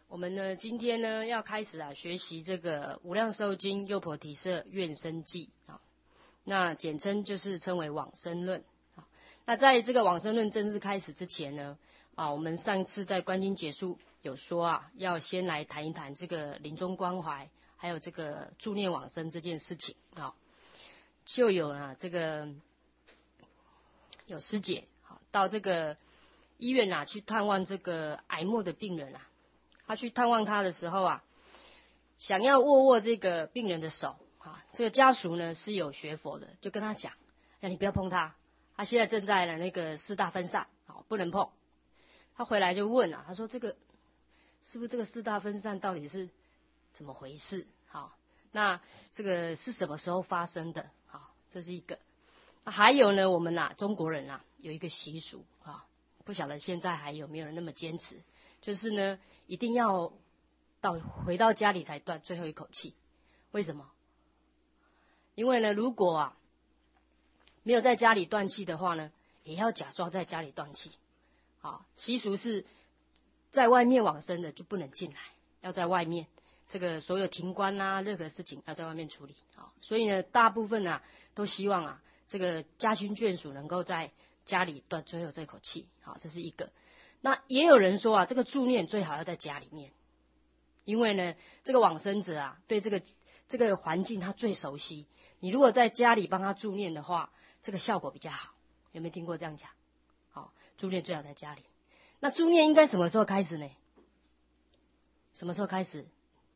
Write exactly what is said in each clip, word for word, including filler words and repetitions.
我们呢，今天呢要开始啊学习这个《无量寿经》《优婆提舍愿生记》啊，那简称就是称为往生论啊。那在这个往生论正式开始之前呢，啊，我们上次在观经结束有说啊，要先来谈一谈这个临终关怀，还有这个助念往生这件事情啊，就有啊这个有师姐啊到这个医院啊去探望这个癌末的病人啊。他去探望他的时候啊，想要握握这个病人的手啊，这个家属呢是有学佛的，就跟他讲，哎，你不要碰他，他现在正在呢那个四大分散，好，不能碰。他回来就问啊，他说这个是不是这个四大分散到底是怎么回事？好，那这个是什么时候发生的？好，这是一个。还有呢，我们啊中国人啊有一个习俗啊，不晓得现在还有没有人那么坚持。就是呢，一定要到回到家里才断最后一口气。为什么？因为呢，如果啊没有在家里断气的话呢，也要假装在家里断气。啊，习俗是在外面往生的就不能进来，要在外面。这个所有停棺啊，任何事情要在外面处理。啊，所以呢，大部分啊都希望啊这个家亲眷属能够在家里断最后这口气。好，这是一个。那也有人说啊，这个助念最好要在家里面，因为呢，这个往生者啊，对这个这个环境他最熟悉。你如果在家里帮他助念的话，这个效果比较好。有没有听过这样讲？好，助念最好在家里。那助念应该什么时候开始呢？什么时候开始？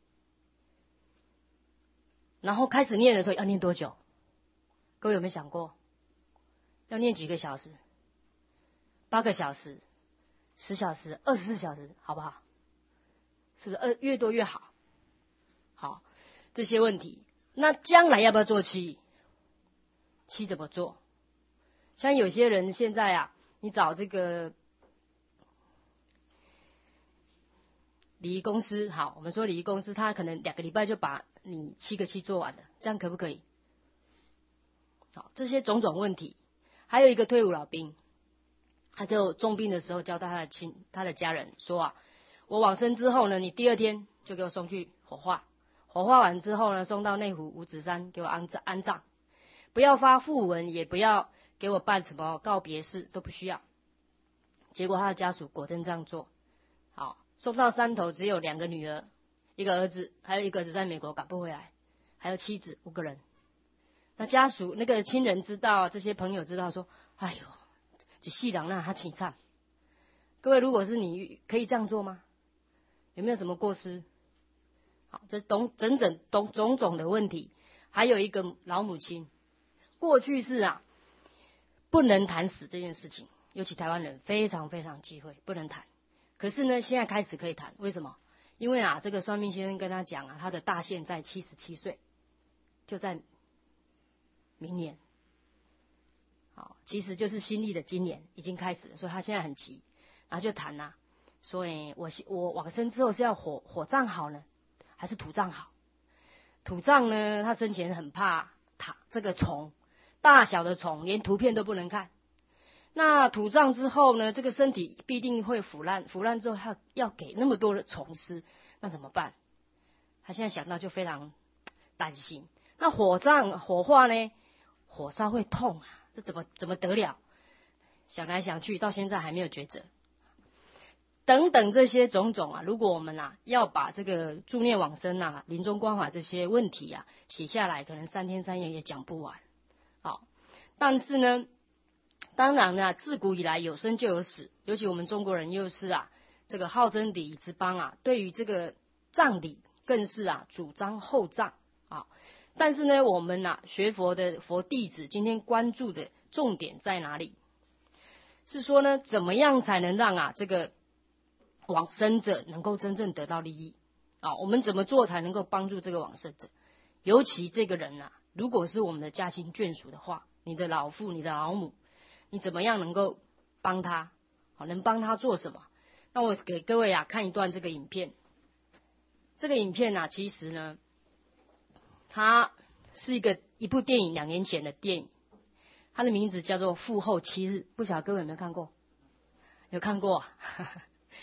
然后开始念的时候要念多久？各位有没有想过？要念几个小时？八个小时？十小时、二十四小时，好不好？是不是呃越多越好？好，这些问题，那将来要不要做七？七怎么做？像有些人现在啊，你找这个礼仪公司，好，我们说礼仪公司，他可能两个礼拜就把你七个七做完了，这样可不可以？好，这些种种问题，还有一个退伍老兵。他就重病的时候交代他的亲他的家人说啊，我往生之后呢，你第二天就给我送去火化，火化完之后呢，送到内湖五指山给我安葬安葬，不要发讣文，也不要给我办什么告别式，都不需要。结果他的家属果真这样做。好，送到山头只有两个女儿，一个儿子，还有一个儿子在美国赶不回来，还有妻子，五个人。那家属那个亲人知道，这些朋友知道说，哎呦。一世人让他凄惨。各位，如果是你，可以这样做吗？有没有什么过失？好，这懂整整懂种种的问题。还有一个老母亲，过去是啊，不能谈死这件事情，尤其台湾人非常非常忌讳，不能谈。可是呢，现在开始可以谈，为什么？因为啊，这个算命先生跟他讲啊，他的大限在七十七岁，就在明年。好，其实就是新历的今年已经开始了，所以他现在很急，然后就谈呐、啊，说诶，我我往生之后是要火火葬好呢，还是土葬好？土葬呢，他生前很怕塔这个虫，大小的虫连图片都不能看。那土葬之后呢，这个身体必定会腐烂，腐烂之后要要给那么多的虫吃，那怎么办？他现在想到就非常担心。那火葬火化呢，火烧会痛啊。这怎么怎么得了？想来想去，到现在还没有抉择。等等这些种种啊，如果我们啊要把这个助念往生啊、临终关怀这些问题啊写下来，可能三天三夜也讲不完。好，但是呢，当然呢，自古以来有生就有死，尤其我们中国人又是啊这个好争礼仪之邦啊，对于这个葬礼更是啊主张厚葬啊。但是呢，我们啊学佛的佛弟子今天关注的重点在哪里？是说呢，怎么样才能让啊这个往生者能够真正得到利益啊？我们怎么做才能够帮助这个往生者？尤其这个人啊，如果是我们的家亲眷属的话，你的老父、你的老母，你怎么样能够帮他？好，能帮他做什么？那我给各位啊看一段这个影片。这个影片啊，其实呢。它是一个一部电影，两年前的电影，它的名字叫做《父后七日》，不晓得各位有没有看过？有看过？《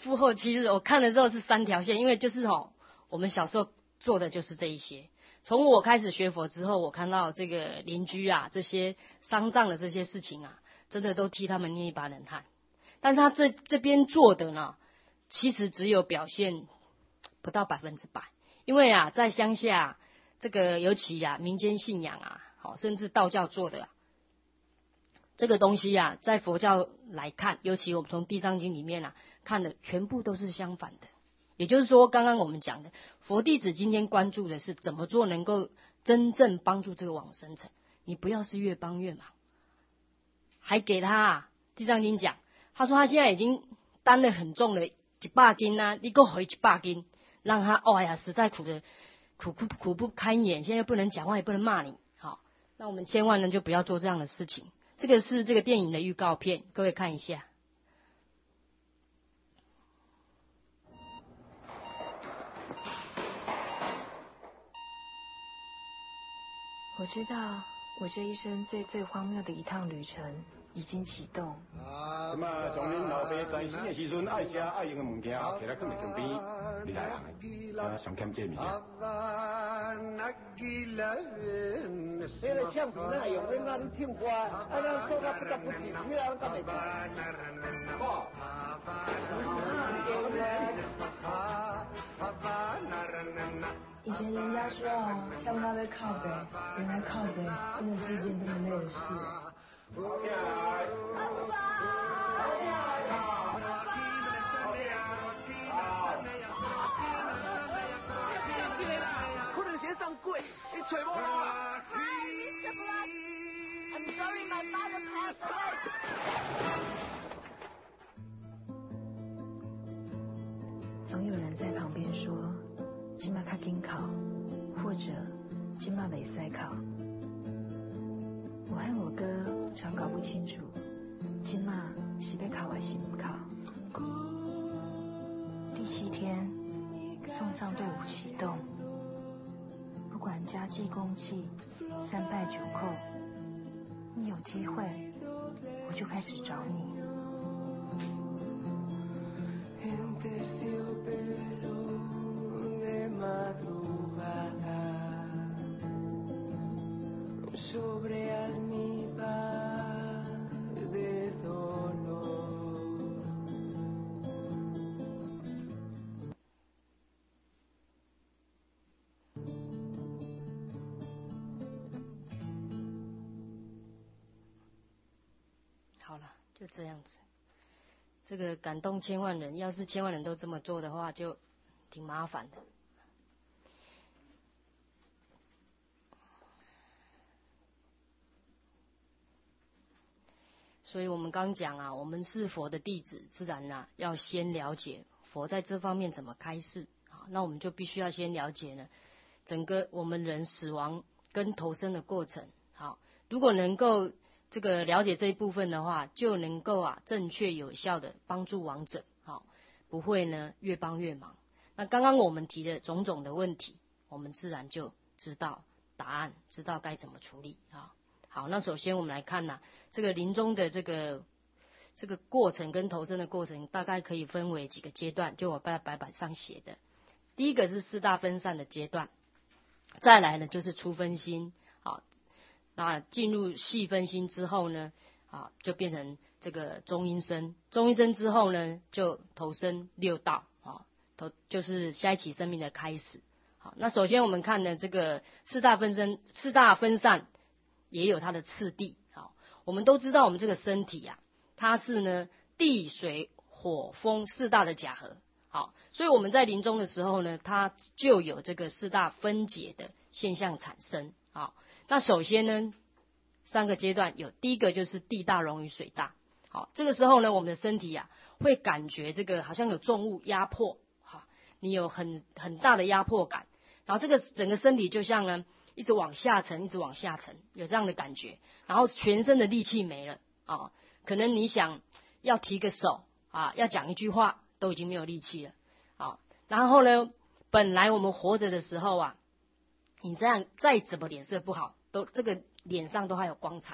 父后七日，我看了之后是三条线，因为就是哦，我们小时候做的就是这一些。从我开始学佛之后，我看到这个邻居啊，这些丧葬的这些事情啊，真的都替他们捏一把冷汗。但是他这这边做的呢，其实只有表现不到百分之百，因为啊，在乡下这个尤其啊，民间信仰啊，好，甚至道教做的、啊、这个东西啊，在佛教来看，尤其我们从《地藏经》里面啊看的，全部都是相反的。也就是说，刚刚我们讲的，佛弟子今天关注的是怎么做能够真正帮助这个往生者，你不要是越帮越忙，还给他啊，《地藏经》讲，他说他现在已经担了很重了，一百斤啊，你给我回一百斤，让他哦呀，实在苦的苦苦苦不堪言，现在又不能讲话，也不能骂你，好，那我们千万呢就不要做这样的事情。这个是这个电影的预告片，各位看一下。 我知道，我这一生最最荒谬的一趟旅程已经启动。 咁啊，从恁老爸在生的时阵爱食爱用的物件，摕来放在身边，你来行的，啊，上欠这物件。 你来唱片啊，用恁啊，你唱歌，啊，咱做到不得不行，你啊，敢袂做？爸。 以前人家说哦，跳那边靠北，原来靠北真的是一件这么累的事。 可能先上柜，你找无啦。I'm sorry, my father passed away. 总有人在旁边说，今嘛较紧考，或者今嘛没塞考。我和我哥常搞不清楚，今嘛是被考还是不考。第七天，送葬队伍启动，不管家祭公祭、三拜九叩，一有机会我就开始找你。 好了，就这样子。这个感动千万人，要是千万人都这么做的话，就挺麻烦的。所以我们刚讲啊，我们是佛的弟子，自然啊要先了解佛在这方面怎么开示啊。那我们就必须要先了解呢，整个我们人死亡跟投生的过程。好，如果能够这个了解这一部分的话，就能够啊正确有效的帮助亡者，好，不会呢越帮越忙。那刚刚我们提的种种的问题，我们自然就知道答案，知道该怎么处理啊。好，那首先我们来看呐、啊，这个临终的这个这个过程跟投生的过程，大概可以分为几个阶段，就我在白板上写的。第一个是四大分散的阶段，再来呢就是初分心，好，那进入细分心之后呢，啊，就变成这个中阴身，中阴身之后呢，就投生六道，啊，投就是下一期生命的开始。好，那首先我们看呢，这个四大分身、四大分散也有它的次第。好，我们都知道我们这个身体啊，它是呢地水火风四大的假合。好，所以我们在临终的时候呢，它就有这个四大分解的现象产生。好，那首先呢，三个阶段有，第一个就是地大溶于水大。好，这个时候呢，我们的身体啊会感觉这个好像有重物压迫，好，你有很很大的压迫感，然后这个整个身体就像呢一直往下沉，一直往下沉，有这样的感觉，然后全身的力气没了啊，可能你想要提个手啊，要讲一句话都已经没有力气了，好，然后呢，本来我们活着的时候啊，你这样再怎么脸色不好，都这个脸上都还有光彩的，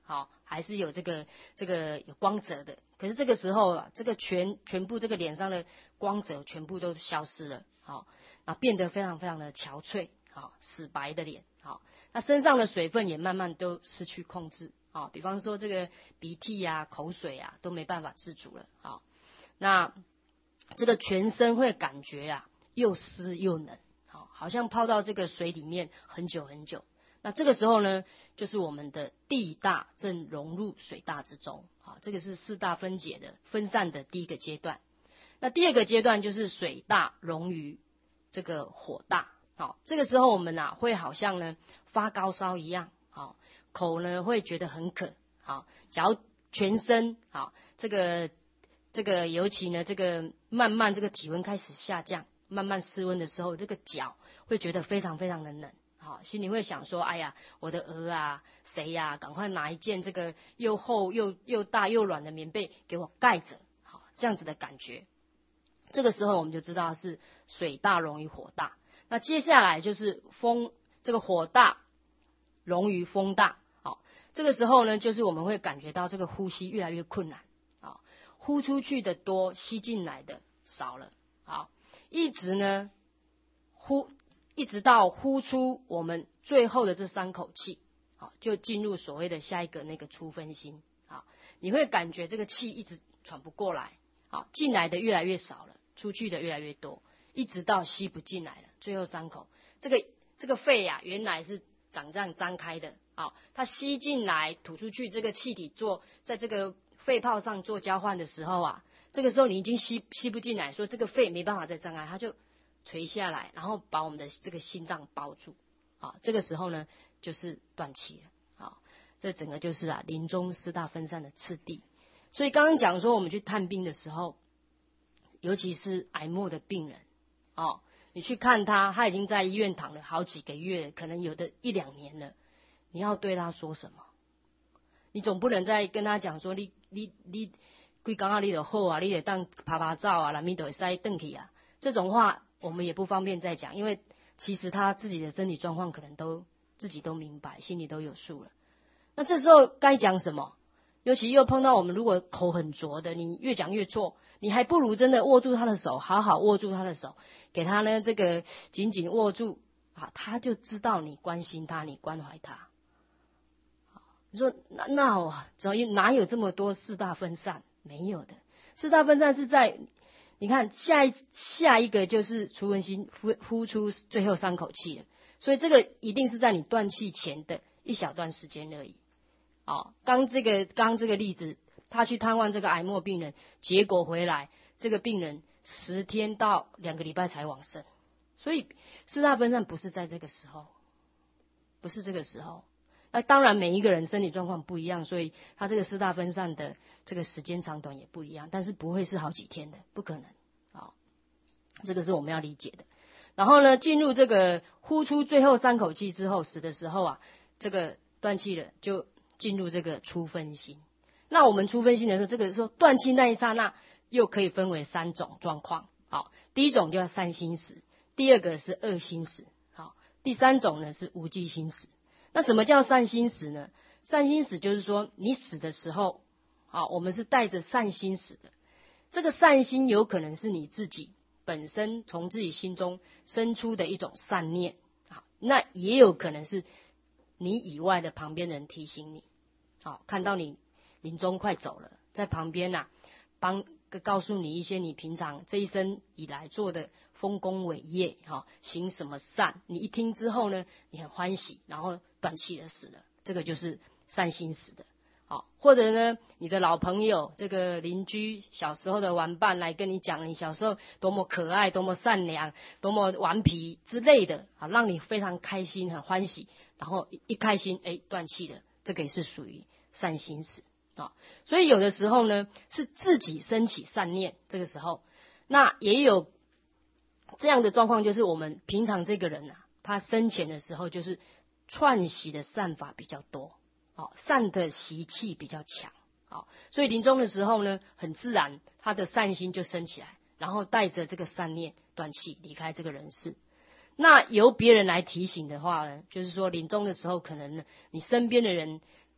好，还是有这个这个有光泽的。可是这个时候啊，这个全全部这个脸上的光泽全部都消失了，好，那变得非常非常的憔悴，好，死白的脸，好，那身上的水分也慢慢都失去控制，好，比方说这个鼻涕啊、口水啊都没办法自主了，好，那这个全身会感觉啊又湿又冷，好，好像泡到这个水里面很久很久。那这个时候呢，就是我们的地大正融入水大之中，好，这个是四大分解的分散的第一个阶段。那第二个阶段就是水大溶于这个火大，好，这个时候我们啊会好像呢发高烧一样，好，口呢会觉得很渴，好，脚全身好，这个这个尤其呢这个慢慢这个体温开始下降，慢慢失温的时候，这个脚会觉得非常非常的冷。好，心里会想说，哎呀，我的鹅啊，谁呀、啊，赶快拿一件这个又厚又又大又软的棉被给我盖着，好，这样子的感觉。这个时候我们就知道是水大溶于火大。那接下来就是风，这个火大溶于风大，好，这个时候呢，就是我们会感觉到这个呼吸越来越困难，好，呼出去的多，吸进来的少了，好，一直呢呼。一直到呼出我们最后的这三口气，好，就进入所谓的下一个那个出分心，好，你会感觉这个气一直喘不过来，好，进来的越来越少了，出去的越来越多，一直到吸不进来了，最后三口，这个这个肺呀、啊，原来是长这样张开的，好，它吸进来吐出去，这个气体做在这个肺泡上做交换的时候啊，这个时候你已经吸吸不进来，所以这个肺没办法再张开，它就垂下来，然后把我们的这个心脏包住，好，这个时候呢就是断气了，好，这整个就是啊临终四大分散的次第。所以刚刚讲说我们去探病的时候，尤其是癌末的病人，哦，你去看他，他已经在医院躺了好几个月，可能有的一两年了，你要对他说什么？你总不能再跟他讲说你你你规工啊你就好啊，你得当拍拍照啊，然后就会使转去啊，这种话。我们也不方便再讲，因为其实他自己的身体状况可能都自己都明白，心里都有数了。那这时候该讲什么？尤其又碰到我们如果口很拙的，你越讲越错，你还不如真的握住他的手，好好握住他的手，给他呢这个紧紧握住啊，他就知道你关心他，你关怀他。你说那那我怎么哪有这么多四大分散？没有的，四大分散是在。你看下一下一个就是出分心，呼呼出最后三口气了，所以这个一定是在你断气前的一小段时间而已。哦，刚这个刚这个例子，他去探望这个癌末病人，结果回来这个病人十天到两个礼拜才往生，所以四大分散不是在这个时候，不是这个时候。那当然每一个人身体状况不一样，所以他这个四大分散的这个时间长短也不一样，但是不会是好几天的，不可能。好，这个是我们要理解的。然后呢，进入这个呼出最后三口气之后，死的时候啊，这个断气了，就进入这个出分心。那我们出分心的时候，这个说断气那一刹那，又可以分为三种状况。好，第一种叫善心死，第二个是恶心死，好，第三种呢是无记心死。那什么叫善心死呢？善心死就是说你死的时候，好，我们是带着善心死的。这个善心有可能是你自己本身从自己心中生出的一种善念，好，那也有可能是你以外的旁边人提醒你，好，看到你临终快走了，在旁边啊，帮告诉你一些你平常这一生以来做的丰功伟业，哈，行什么善，你一听之后呢，你很欢喜，然后断气了死了，这个就是善心死的。好，或者呢，你的老朋友，这个邻居，小时候的玩伴来跟你讲你小时候多么可爱，多么善良，多么顽皮之类的，好，让你非常开心，很欢喜，然后一开心，哎，断气了，这个也是属于善心死啊。所以有的时候呢，是自己升起善念，这个时候，那也有这样的状况，就是我们平常这个人啊，他生前的时候就是串习的善法比较多。哦，善的习气比较强，好，所以临终的时候呢，很自然他的善心就升起来，然后带着这个善念断气离开这个人世。那由别人来提醒的话呢，就是说临终的时候，可能呢你身边的人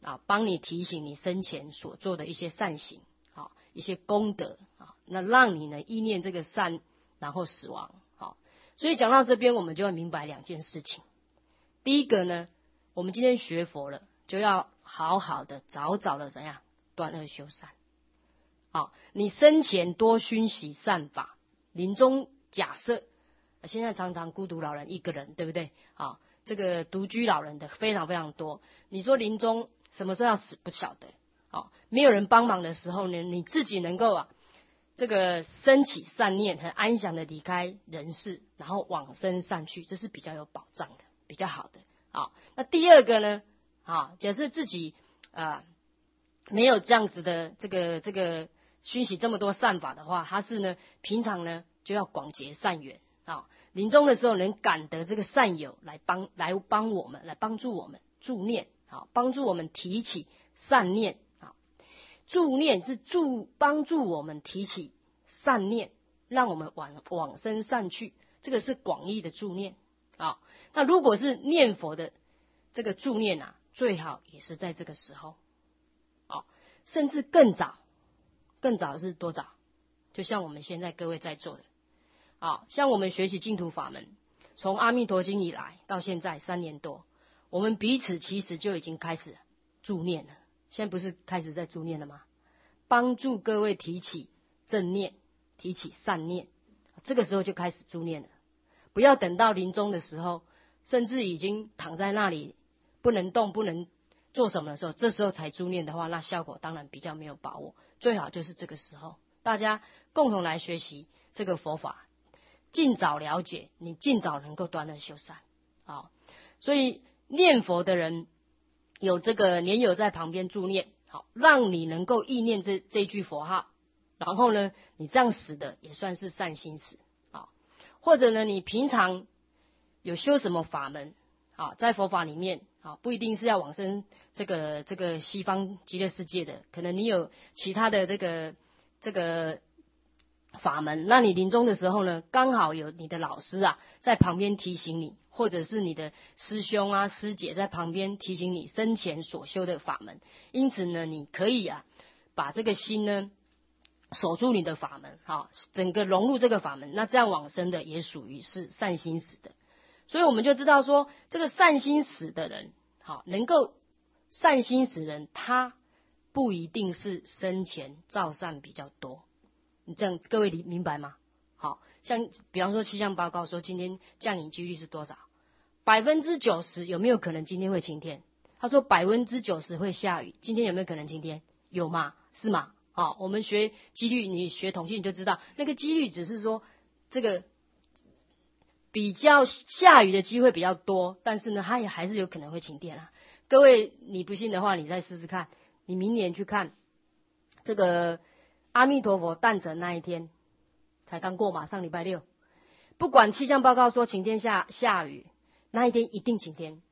啊，帮你提醒你生前所做的一些善行，啊，一些功德啊，那让你呢意念这个善，然后死亡。好，所以讲到这边，我们就会明白两件事情。第一个呢，我们今天学佛了，就要好好的早早的怎样断恶修善。好，你生前多熏习善法，临终假设现在常常孤独老人一个人，对不对？好，这个独居老人的非常非常多。你说临终什么时候要死不晓得，好，没有人帮忙的时候呢，你自己能够啊，这个升起善念，很安详的离开人世，然后往生善趣，这是比较有保障的，比较好的。好，那第二个呢，好，假设自己啊、呃、没有这样子的这个这个熏习这么多善法的话，他是呢平常呢就要广结善缘啊，临终的时候能感得这个善友来帮来帮我们，来帮助我们助念。好，帮助我们提起善念。好，助念是助帮助我们提起善念，让我们往往生善趣，这个是广义的助念。好，那如果是念佛的这个助念啊，最好也是在这个时候。好，甚至更早，更早是多早？就像我们现在各位在做的。好，像我们学习净土法门，从阿弥陀经以来到现在三年多。我们彼此其实就已经开始助念了，现在不是开始在助念了吗？帮助各位提起正念，提起善念，这个时候就开始助念了。不要等到临终的时候，甚至已经躺在那里不能动、不能做什么的时候，这时候才助念的话，那效果当然比较没有把握。最好就是这个时候，大家共同来学习这个佛法，尽早了解，你尽早能够断恶修善。好，所以念佛的人有这个年友在旁边助念，好，让你能够意念这这句佛号，然后呢，你这样死的也算是善心死，好，或者呢，你平常有修什么法门，好，在佛法里面，好，不一定是要往生这个这个西方极乐世界的，可能你有其他的这个这个法门，那你临终的时候呢，刚好有你的老师啊在旁边提醒你。或者是你的师兄啊师姐在旁边提醒你生前所修的法门，因此呢，你可以啊把这个心呢守住你的法门，好，整个融入这个法门，那这样往生的也属于是善心死的。所以我们就知道说，这个善心死的人，好，能够善心死人，他不一定是生前造善比较多。你这样各位明白吗？好，像比方说气象报告说今天降雨几率是多少？百分之九十有没有可能今天会晴天？他说百分之九十会下雨，今天有没有可能晴天？有吗？是吗？好，我们学几率，你学统计你就知道，那个几率只是说这个比较下雨的机会比较多，但是呢，它也还是有可能会晴天啊。各位你不信的话，你再试试看，你明年去看这个阿弥陀佛诞辰那一天。才刚过嘛，上礼拜六，不管气象报告说晴天下下雨，那一天一定晴天，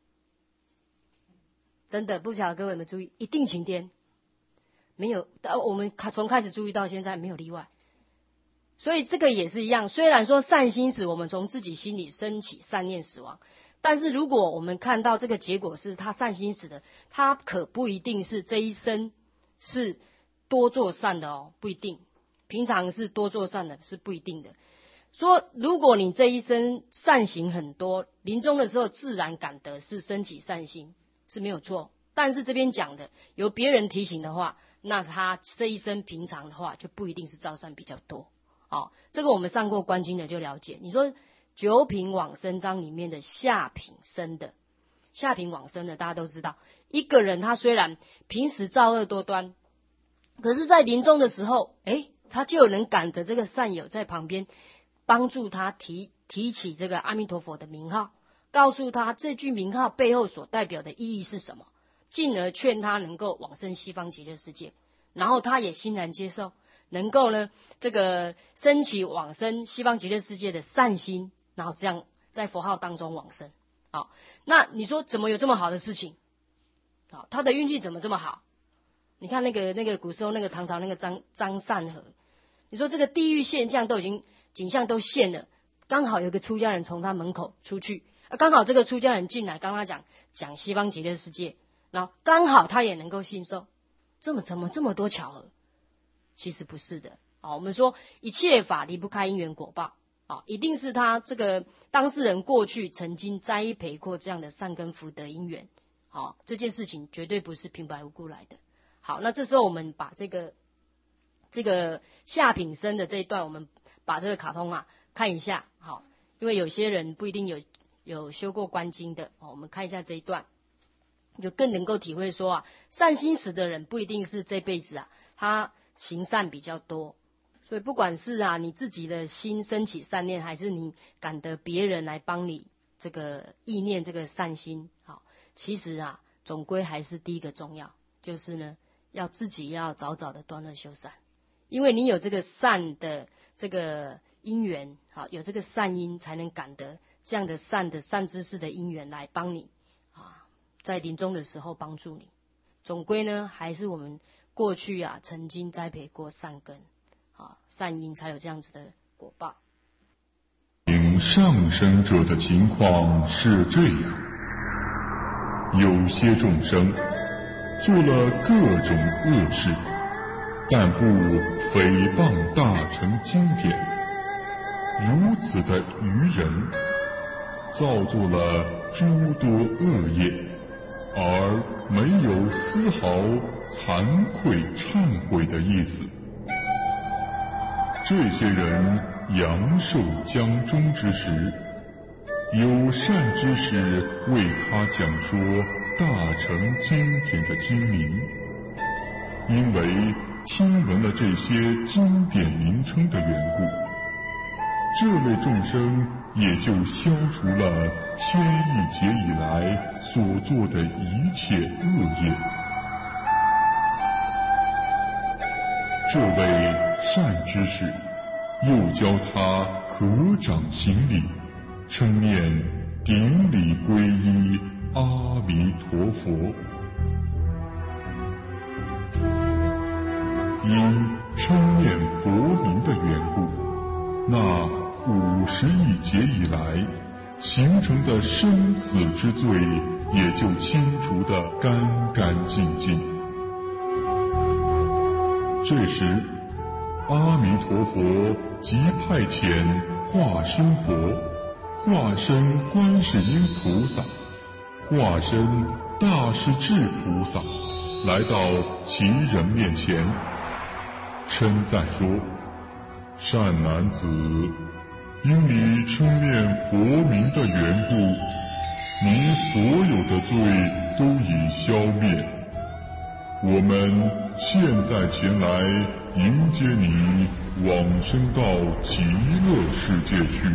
真的不晓得各位有没有注意，一定晴天，没有，我们从开始注意到现在没有例外，所以这个也是一样。虽然说善心死，我们从自己心里升起善念死亡，但是如果我们看到这个结果是他善心死的，他可不一定是这一生是多做善的哦，不一定。平常是多做善的，是不一定的。说如果你这一生善行很多，临终的时候自然感得是升起善心，是没有错。但是这边讲的由别人提醒的话，那他这一生平常的话就不一定是造善比较多。好，这个我们上过观经的就了解。你说九品往生章里面的下品生的，下品往生的大家都知道，一个人他虽然平时造恶多端，可是在临终的时候，诶他就有能感得这个善友在旁边帮助他提提起这个阿弥陀佛的名号，告诉他这句名号背后所代表的意义是什么，进而劝他能够往生西方极乐世界，然后他也欣然接受，能够呢这个升起往生西方极乐世界的善心，然后这样在佛号当中往生。好，那你说怎么有这么好的事情？好，他的运气怎么这么好？你看那个那个古时候那个唐朝那个张张善和。你说这个地狱现象都已经景象都现了，刚好有个出家人从他门口出去，刚好这个出家人进来，刚刚讲讲西方极乐世界， 然后刚好他也能够信受，这么怎么这么多巧合？其实不是的啊。我们说一切法离不开因缘果报啊，一定是他这个当事人过去曾经栽培过这样的善根福德因缘，好，这件事情绝对不是平白无故来的。好，那这时候我们把这个这个下品生的这一段，我们把这个卡通啊看一下，好，因为有些人不一定有有修过观经的，我们看一下这一段。就更能够体会说啊，善心时的人不一定是这辈子啊，他行善比较多，所以不管是啊你自己的心升起善念，还是你感得别人来帮你这个意念这个善心，好，其实啊总归还是第一个重要，就是呢要自己要早早的断恶修善，因为你有这个善的这个因缘，好，有这个善因才能感得这样的善的善知识的因缘来帮你。在临终的时候帮助你，总归呢还是我们过去啊曾经栽培过善根啊善因，才有这样子的果报。 上生者的情况是这样，有些众生做了各种恶事，但不诽谤大乘经典，如此的愚人，造作了诸多恶业，而没有丝毫惭愧忏悔的意思。这些人阳寿将终之时，有善知识为他讲说大乘经典的经名，因为听闻了这些经典名称的缘故，这类众生也就消除了千亿劫以来所做的一切恶业。这位善知识又教他合掌行礼，称念顶礼皈依阿弥陀佛。因称念佛名的缘故，那五十亿劫以来形成的生死之罪也就清除得干干净净。这时阿弥陀佛即派遣化身佛、化身观世音菩萨、化身大势至菩萨来到其人面前，称赞说：善男子，因你称念佛名的缘故，你所有的罪都已消灭。我们现在前来迎接你往生到极乐世界去。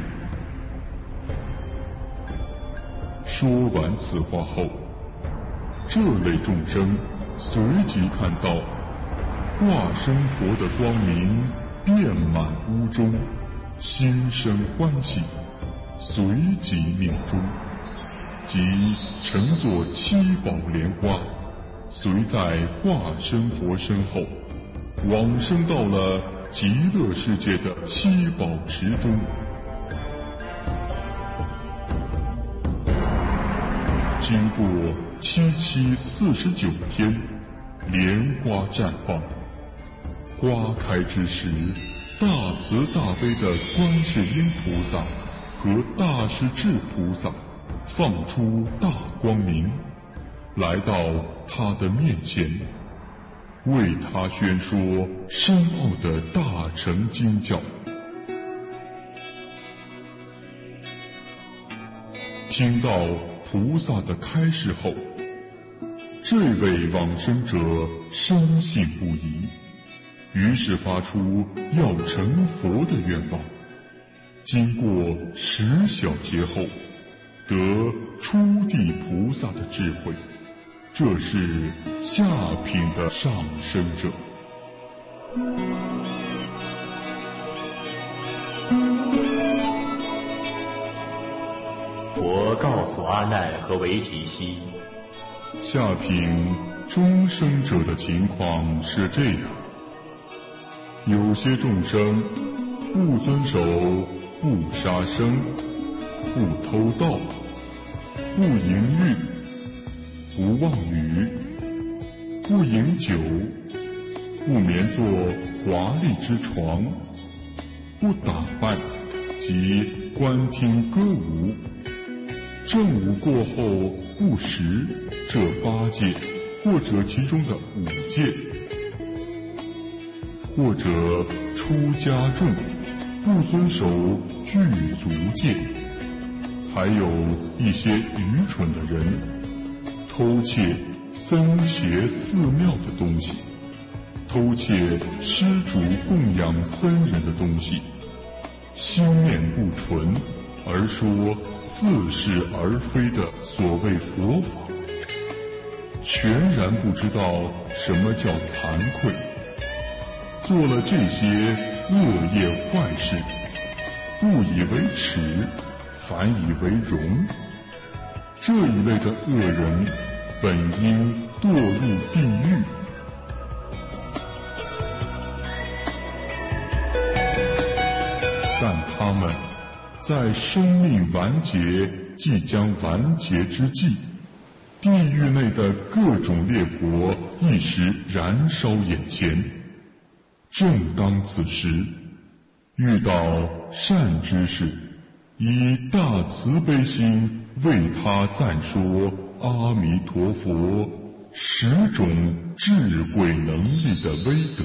说完此话后，这类众生随即看到化身佛的光明遍满屋中，心生欢喜，随即命终，即乘坐七宝莲花，随在化身佛身后，往生到了极乐世界的七宝池中。经过七七四十九天，莲花绽放，花开之时，大慈大悲的观世音菩萨和大势至菩萨放出大光明，来到他的面前，为他宣说深奥的大乘经教。听到菩萨的开示后，这位往生者深信不疑，于是发出要成佛的愿望。经过十小劫后，得初地菩萨的智慧，这是下品的上生者。 佛告诉阿难和维提西， 下品中生者的情况是这样：有些众生不遵守不杀生、不偷盗、不淫欲、 不妄语，不饮酒，不眠作华丽之床，不打扮即观听歌舞。正午过后不食这八戒，或者其中的五戒，或者出家众不遵守具足戒，还有一些愚蠢的人偷窃僧伽寺庙的东西，偷窃施主供养僧人的东西，心念不纯，而说似是而非的所谓佛法，全然不知道什么叫惭愧，做了这些恶业坏事，不以为耻，反以为荣。这一类的恶人，本应堕入地狱。但他们在生命完结即将完结之际，地狱内的各种烈火一时燃烧眼前。正当此时，遇到善知识，以大慈悲心为他赞说阿弥陀佛十种智慧能力的威德，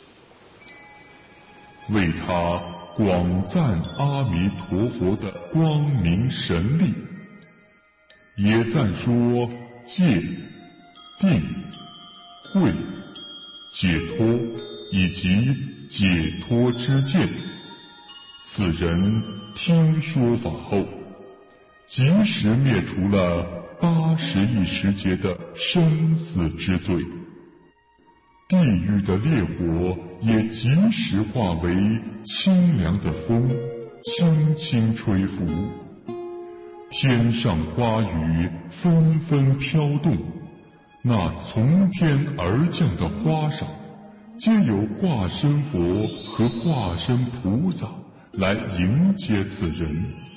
为他广赞阿弥陀佛的光明神力，也赞说戒、定、慧、解脱以及解脱之见。此人听说法后，即时灭除了八十亿时节的生死之罪，地狱的烈火也即时化为清凉的风，轻轻吹拂，天上花雨纷纷飘动，那从天而降的花上，皆有化身佛和化身菩萨来迎接此人。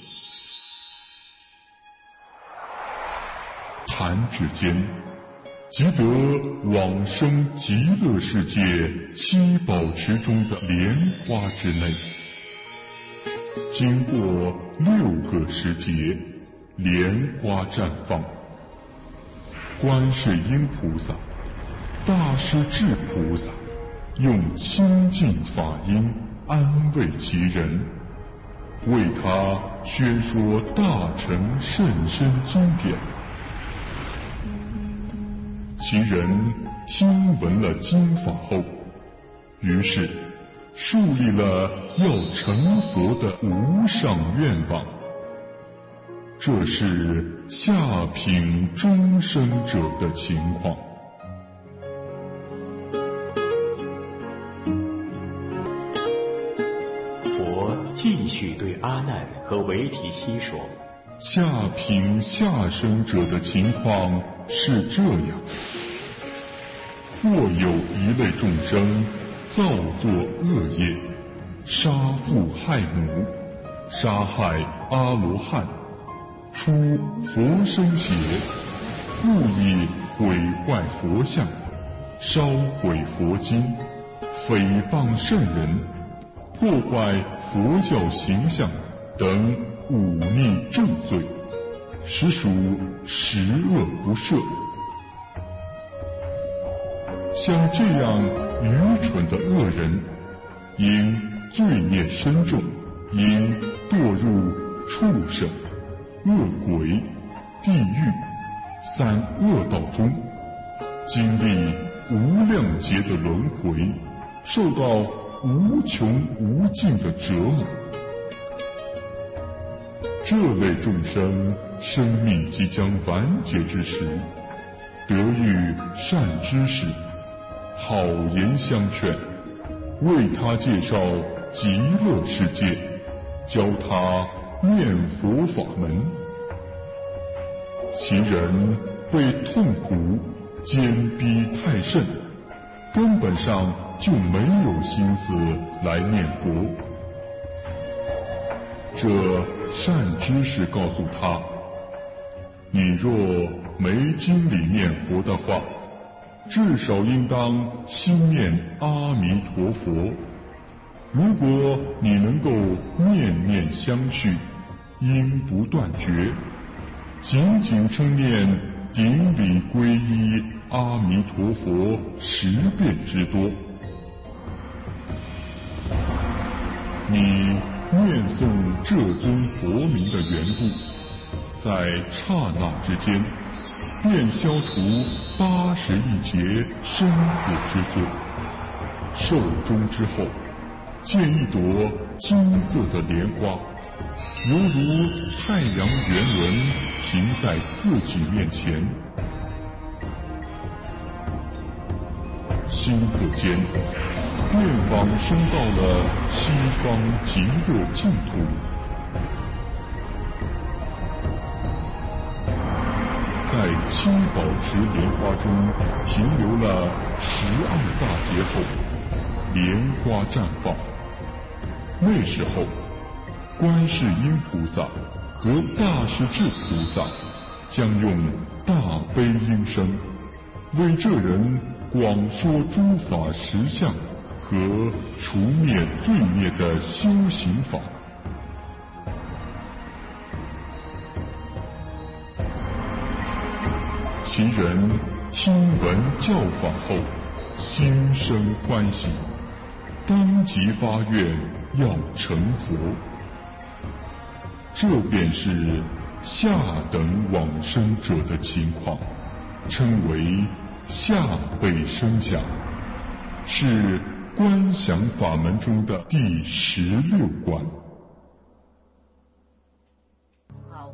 弹指间，即得往生极乐世界七宝池中的莲花之内。经过六个时节，莲花绽放，观世音菩萨、大势至菩萨用清净法音安慰其人，为他宣说大乘甚深经典。其人听闻了经法后，于是树立了要成佛的无上愿望。这是下品终生者的情况。 佛继续对阿难和维提西说， 下品下生者的情况是这样：或有一类众生造作恶业，杀父害母，杀害阿罗汉，出佛生邪，故意毁坏佛像，烧毁佛经，诽谤圣人，破坏佛教形象等忤逆重罪，实属十恶不赦。像这样愚蠢的恶人，因罪孽深重，因堕入畜生、恶鬼、地狱三恶道中，经历无量劫的轮回，受到无穷无尽的折磨。这类众生生命即将完结之时，得遇善知识，好言相劝，为他介绍极乐世界，教他念佛法门。其人被痛苦坚逼太甚，根本上就没有心思来念佛。这善知识告诉他， 你若没经里念佛的话，至少应当心念阿弥陀佛。如果你能够念念相续，因不断绝，仅仅称念顶礼皈依阿弥陀佛十遍之多，你念诵这尊佛名的缘故，在刹那之间便消除八十亿劫生死之罪。寿终之后，见一朵金色的莲花，犹如太阳圆轮停在自己面前。顷刻间，便往生到了西方极乐净土。在七宝池莲花中停留了十二大劫后，莲花绽放。那时候，观世音菩萨和大势至菩萨将用大悲音声，为这人广说诸法实相和除灭罪孽的修行法。其人听闻教法后，心生欢喜，当即发愿要成佛。这便是下等往生者的情况，称为下辈生想，是观想法门中的第十六关。 好，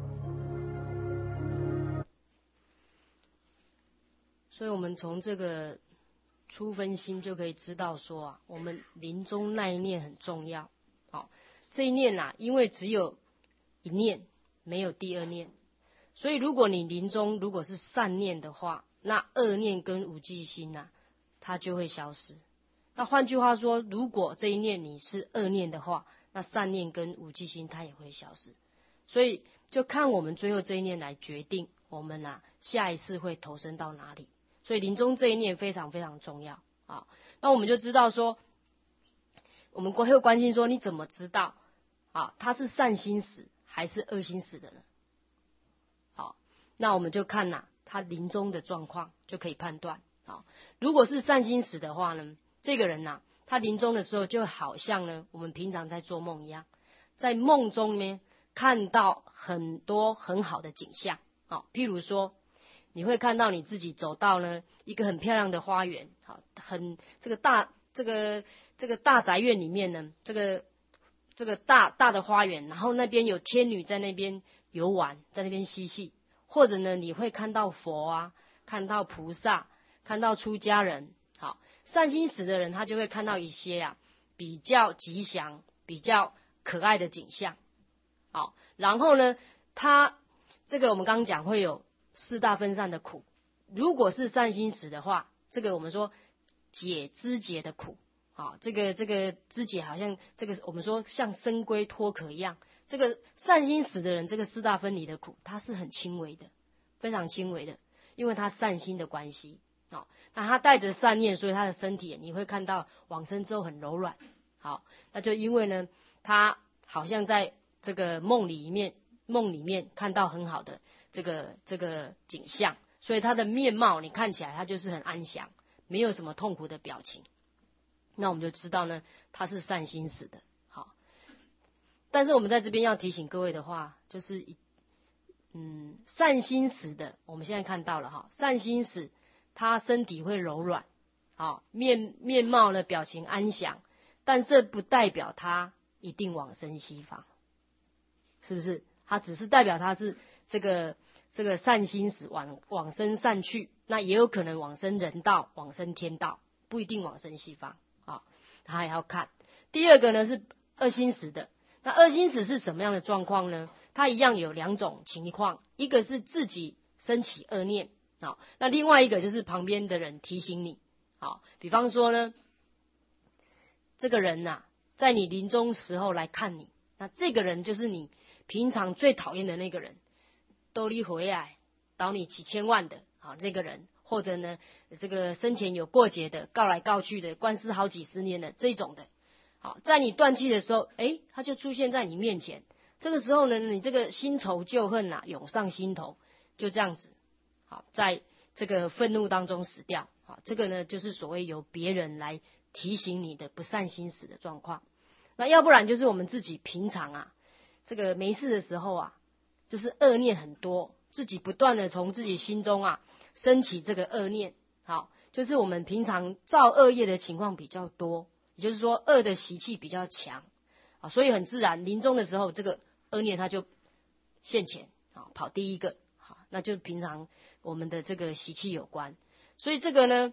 所以我们从这个初分心就可以知道说啊，我们临终那一念很重要。好，这一念啊，因为只有一念，没有第二念，所以如果你临终如果是善念的话，那恶念跟无记心啊，它就会消失。那换句话说，如果这一念你是恶念的话，那善念跟无记心它也会消失。所以就看我们最后这一念来决定我们啊下一次会投身到哪里。所以临终这一念非常非常重要啊。那我们就知道说，我们会关心说，你怎么知道啊他是善心死还是恶心死的人？好，那我们就看呐、啊、他临终的状况就可以判断。好，如果是善心死的话呢，这个人呐、啊，他临终的时候就好像呢我们平常在做梦一样，在梦中呢看到很多很好的景象。好，譬如说你会看到你自己走到呢一个很漂亮的花园，好，很这个大这个这个大宅院里面呢，这个这个大大的花园，然后那边有天女在那边游玩，在那边嬉戏，或者呢你会看到佛啊，看到菩萨，看到出家人。好，善心死的人他就会看到一些啊比较吉祥、比较可爱的景象。好，然后呢他这个我们刚刚讲会有四大分散的苦，如果是善心死的话，这个我们说解肢解的苦。好，这个这个肢解好像这个我们说像生龟脱壳一样，这个善心死的人，这个四大分离的苦，它是很轻微的，非常轻微的，因为他善心的关系。好，那他带着善念，所以他的身体你会看到往生之后很柔软。好，那就因为呢，他好像在这个梦里面，梦里面看到很好的这个这个景象，所以他的面貌你看起来他就是很安详，没有什么痛苦的表情。那我们就知道呢，他是善心死的。好，但是我们在这边要提醒各位的话，就是嗯，善心死的，我们现在看到了哈，善心死，他身体会柔软，好，面面貌呢表情安详，但这不代表他一定往生西方，是不是？他只是代表他是这个这个善心死往往生善趣，那也有可能往生人道、往生天道，不一定往生西方。好，他还要看。第二个呢是恶心死的，那恶心死是什么样的状况呢？它一样有两种情况，一个是自己升起恶念，好，那另外一个就是旁边的人提醒你。好，比方说呢，这个人呐、啊，在你临终时候来看你，那这个人就是你平常最讨厌的那个人， 兜里回来倒你几千万的啊这个人，或者呢这个生前有过节的，告来告去的，官司好几十年的这种的，好，在你断气的时候，诶，他就出现在你面前。这个时候呢，你这个新仇旧恨呐、啊、涌上心头，就这样子，好，在这个愤怒当中死掉。好，这个呢就是所谓由别人来提醒你的不善心死的状况。那要不然就是我们自己平常啊，这个没事的时候啊，就是恶念很多，自己不断的从自己心中啊升起这个恶念。好，就是我们平常造恶业的情况比较多，也就是说恶的习气比较强啊，所以很自然临终的时候，这个恶念它就现前啊，跑第一个。好，那就平常我们的这个习气有关。所以这个呢，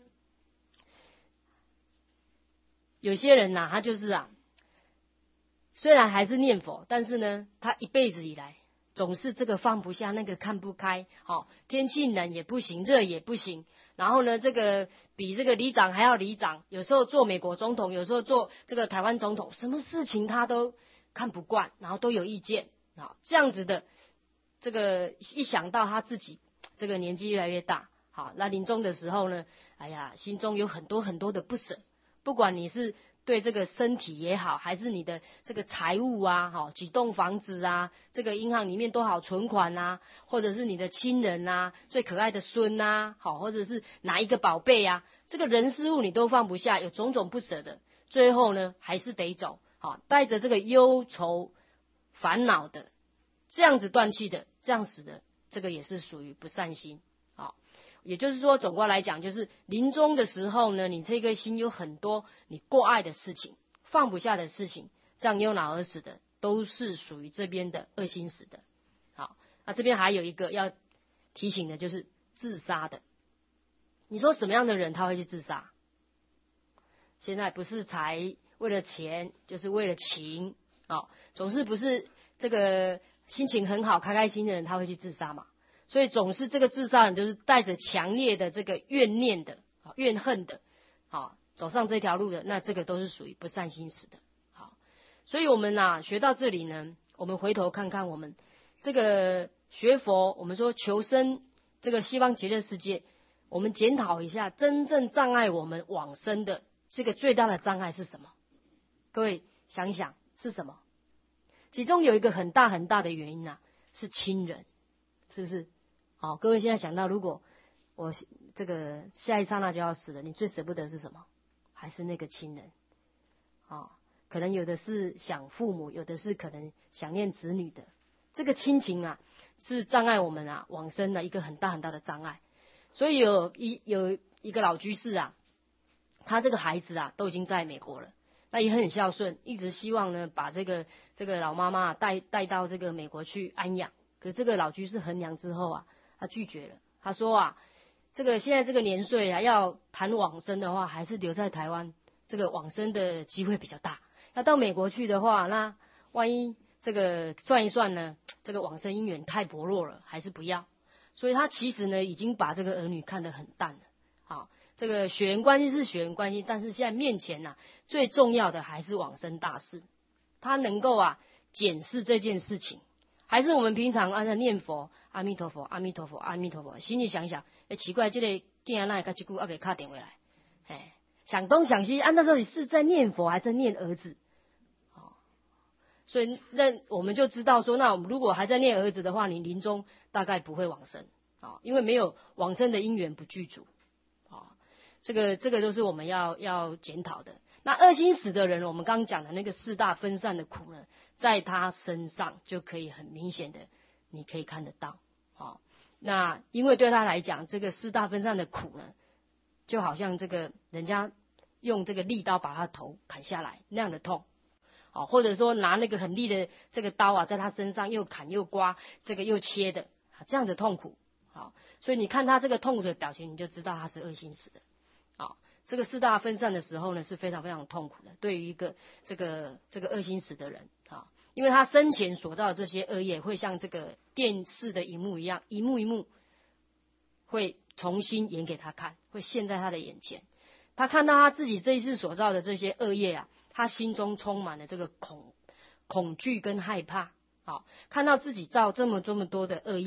有些人呐、啊，他就是啊，虽然还是念佛，但是呢，他一辈子以来总是这个放不下，那个看不开。好、哦，天气冷也不行，热也不行。然后呢，这个比这个里长还要里长，有时候做美国总统，有时候做这个台湾总统，什么事情他都看不惯，然后都有意见啊。这样子的，这个一想到他自己这个年纪越来越大。好，那临终的时候呢，哎呀，心中有很多很多的不舍，不管你是对这个身体也好，还是你的这个财物啊，好，几栋房子啊，这个银行里面多少存款啊，或者是你的亲人啊，最可爱的孙啊，好，或者是哪一个宝贝啊，这个人事物你都放不下，有种种不舍的，最后呢还是得走，好，带着这个忧愁烦恼的，这样子断气的，这样死的，这个也是属于不善心。也就是说，总括来讲，就是临终的时候呢，你这个心有很多你过爱的事情，放不下的事情，这样忧恼而死的，都是属于这边的恶心死的。好，那这边还有一个要提醒的，就是自杀的。你说什么样的人他会去自杀？现在不是财为了钱，就是为了情，哦，总是不是这个心情很好、开开心的人他会去自杀嘛？所以总是这个自杀人就是带着强烈的这个怨念的、怨恨的，好走上这条路的，那这个都是属于不善心死的。好，所以我们啊学到这里呢，我们回头看看我们这个学佛，我们说求生这个西方极乐世界，我们检讨一下，真正障碍我们往生的这个最大的障碍是什么？各位想一想是什么？其中有一个很大很大的原因啊，是亲人，是不是？好，各位现在想到，如果我这个下一刹那就要死了，你最舍不得是什么？还是那个亲人？哦，可能有的是想父母，有的是可能想念子女的。这个亲情啊，是障碍我们啊往生的一个很大很大的障碍。所以有一有一个老居士啊，他这个孩子啊都已经在美国了，那也很孝顺，一直希望呢把这个这个老妈妈带带到这个美国去安养。可是这个老居士衡量之后啊，他拒绝了。他说啊，这个现在这个年岁啊，要谈往生的话，还是留在台湾，这个往生的机会比较大。要到美国去的话，那万一这个算一算呢，这个往生因缘太薄弱了，还是不要。所以他其实呢，已经把这个儿女看得很淡了。好，这个血缘关系是血缘关系，但是现在面前啊，最重要的还是往生大事。他能够啊检视这件事情。还是我们平常按照念佛，阿弥陀佛，阿弥陀佛，阿弥陀佛，心里想想，哎，奇怪，这个囝仔哪会甲这句还没打电话来？哎，想东想西，按照到底是在念佛还是在念儿子？哦，所以那我们就知道说，那我们如果还在念儿子的话，你临终大概不会往生啊、哦，因为没有往生的因缘不具足啊、哦。这个这个都是我们要要检讨的。那恶心死的人，我们刚刚讲的那个四大分散的苦呢，在他身上就可以很明显的，你可以看得到。好，那因为对他来讲，这个四大分散的苦呢，就好像这个人家用这个利刀把他头砍下来那样的痛，好，或者说拿那个很利的这个刀啊，在他身上又砍又刮，这个又切的，这样的痛苦。好，所以你看他这个痛苦的表情，你就知道他是恶心死的。好。这个四大分散的时候呢，是非常非常痛苦的，对于一个这个这个恶心死的人啊，因为他生前所造的这些恶业，会像这个电视的荧幕一样，一幕一幕会重新演给他看，会现在他的眼前。他看到他自己这一世所造的这些恶业啊，他心中充满了这个恐恐惧跟害怕。好，看到自己造这么这么多的恶业，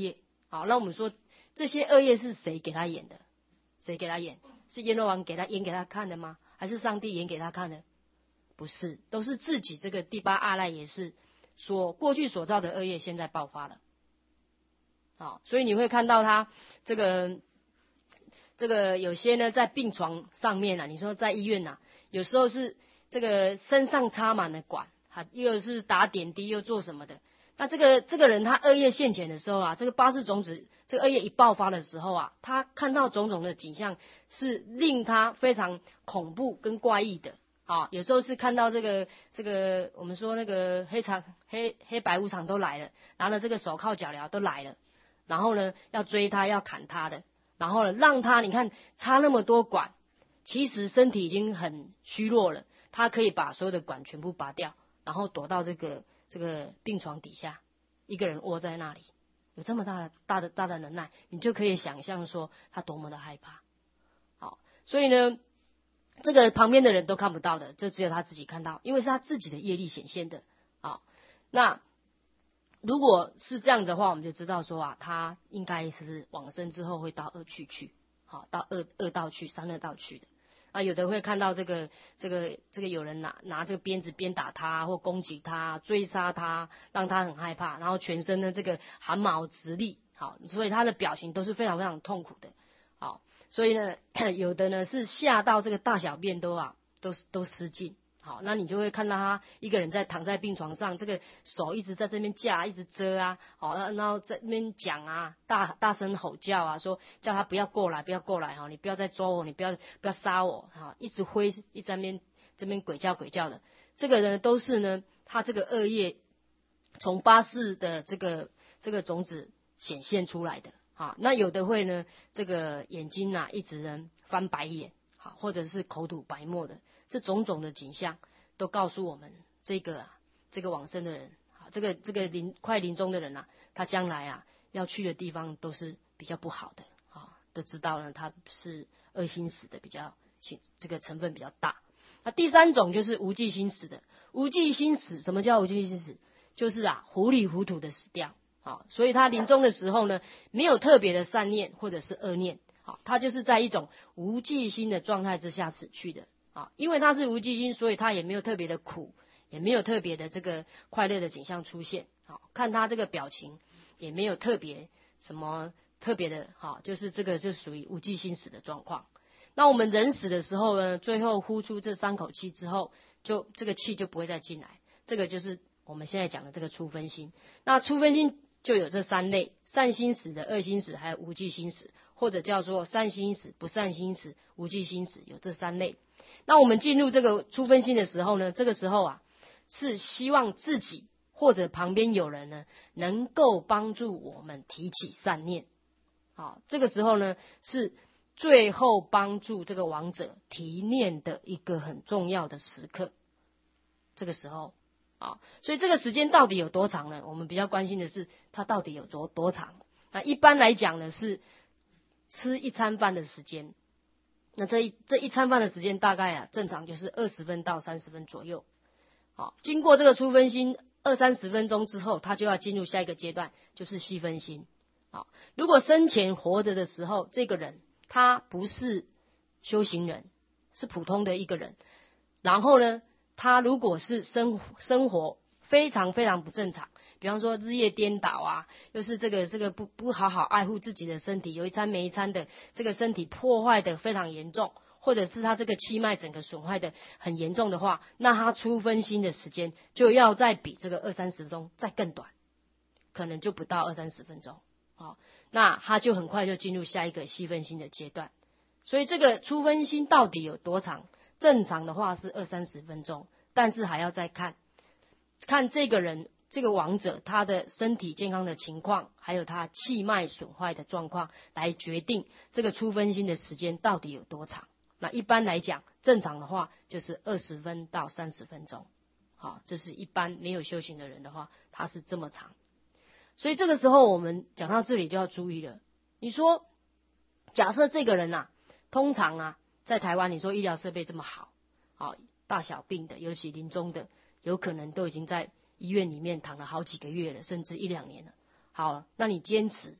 好，那我们说这些恶业是谁给他演的？谁给他演？是阎罗王给他演给他看的吗？还是上帝演给他看的？不是，都是自己这个第八阿赖耶识所过去所造的恶业现在爆发了。好，所以你会看到他这个这个有些呢在病床上面啊，你说在医院啊，有时候是这个身上插满了管，啊，又是打点滴又做什么的。那这个这个人他恶业现前的时候啊，这个八识种子这个恶业一爆发的时候啊，他看到种种的景象是令他非常恐怖跟怪异的啊。有时候是看到这个这个我们说那个黑场黑黑白无常都来了，拿了这个手铐脚镣都来了，然后呢要追他要砍他的，然后呢让他你看插那么多管，其实身体已经很虚弱了，他可以把所有的管全部拔掉，然后躲到这个这个病床底下，一个人窝在那里，有这么大的大的大的能耐，你就可以想象说他多么的害怕。好，所以呢，这个旁边的人都看不到的，就只有他自己看到，因为是他自己的业力显现的。好，那如果是这样的话，我们就知道说啊，他应该是往生之后会到恶趣去，好，到恶恶道去，三恶道去的。啊，有的会看到这个这个这个有人拿拿这个鞭子鞭打他，或攻击他、追杀他，让他很害怕，然后全身的这个汗毛直立，好，所以他的表情都是非常非常痛苦的，好，所以呢，有的呢是吓到这个大小便都啊都都失禁。好，那你就会看到他一个人在躺在病床上，这个手一直在这边架，一直遮啊，好，然后在那边讲啊，大大声吼叫啊，说叫他不要过来，不要过来哈，你不要再抓我，你不要不要杀我哈，一直挥，一直在那边这边鬼叫鬼叫的，这个人都是呢，他这个恶业从八识的这个这个种子显现出来的。好，那有的会呢，这个眼睛啊一直呢翻白眼，好，或者是口吐白沫的。这种种的景象都告诉我们，这个、啊、这个往生的人，这个这个临快临终的人啊，他将来啊要去的地方都是比较不好的啊，都知道呢，他是恶心死的比较这个成分比较大。那第三种就是无记心死的，无记心死，什么叫无记心死？就是啊糊里糊涂的死掉，好，所以他临终的时候呢，没有特别的善念或者是恶念，好，他就是在一种无记心的状态之下死去的。啊，因为他是无记心，所以他也没有特别的苦，也没有特别的这个快乐的景象出现。好，看他这个表情，也没有特别什么特别的，好，就是这个就属于无记心死的状况。那我们人死的时候呢，最后呼出这三口气之后，就这个气就不会再进来。这个就是我们现在讲的这个出分心。那出分心就有这三类：善心死的、恶心死，还有无记心死，或者叫做善心死、不善心死、无记心死，有这三类。那我们进入这个出分心的时候呢，这个时候啊，是希望自己或者旁边有人呢，能够帮助我们提起善念。好，这个时候呢，是最后帮助这个亡者提念的一个很重要的时刻。这个时候啊，所以这个时间到底有多长呢？我们比较关心的是它到底有多多长。那一般来讲呢，是吃一餐饭的时间。那这一这一餐饭的时间大概啊，正常就是二十分到三十分左右。好，经过这个出分心二三十分钟之后，他就要进入下一个阶段，就是细分心。好，如果生前活着的时候，这个人他不是修行人，是普通的一个人，然后呢，他如果是生生活非常非常不正常。比方说日夜颠倒啊，又是这个这个不不好好爱护自己的身体，有一餐没一餐的，这个身体破坏的非常严重，或者是他这个气脉整个损坏的很严重的话，那他出分心的时间就要再比这个二三十分钟再更短，可能就不到二三十分钟。好，那他就很快就进入下一个细分心的阶段。所以这个出分心到底有多长？正常的话是二三十分钟，但是还要再看看这个人。这个亡者他的身体健康的情况，还有他气脉损坏的状况，来决定这个出分心的时间到底有多长。那一般来讲，正常的话就是二十分到三十分钟。好，这是一般没有修行的人的话，他是这么长。所以这个时候我们讲到这里就要注意了。你说，假设这个人啊，通常啊，在台湾你说医疗设备这么好，好大小病的，尤其临终的，有可能都已经在医院里面躺了好几个月了，甚至一两年了。好，那你坚持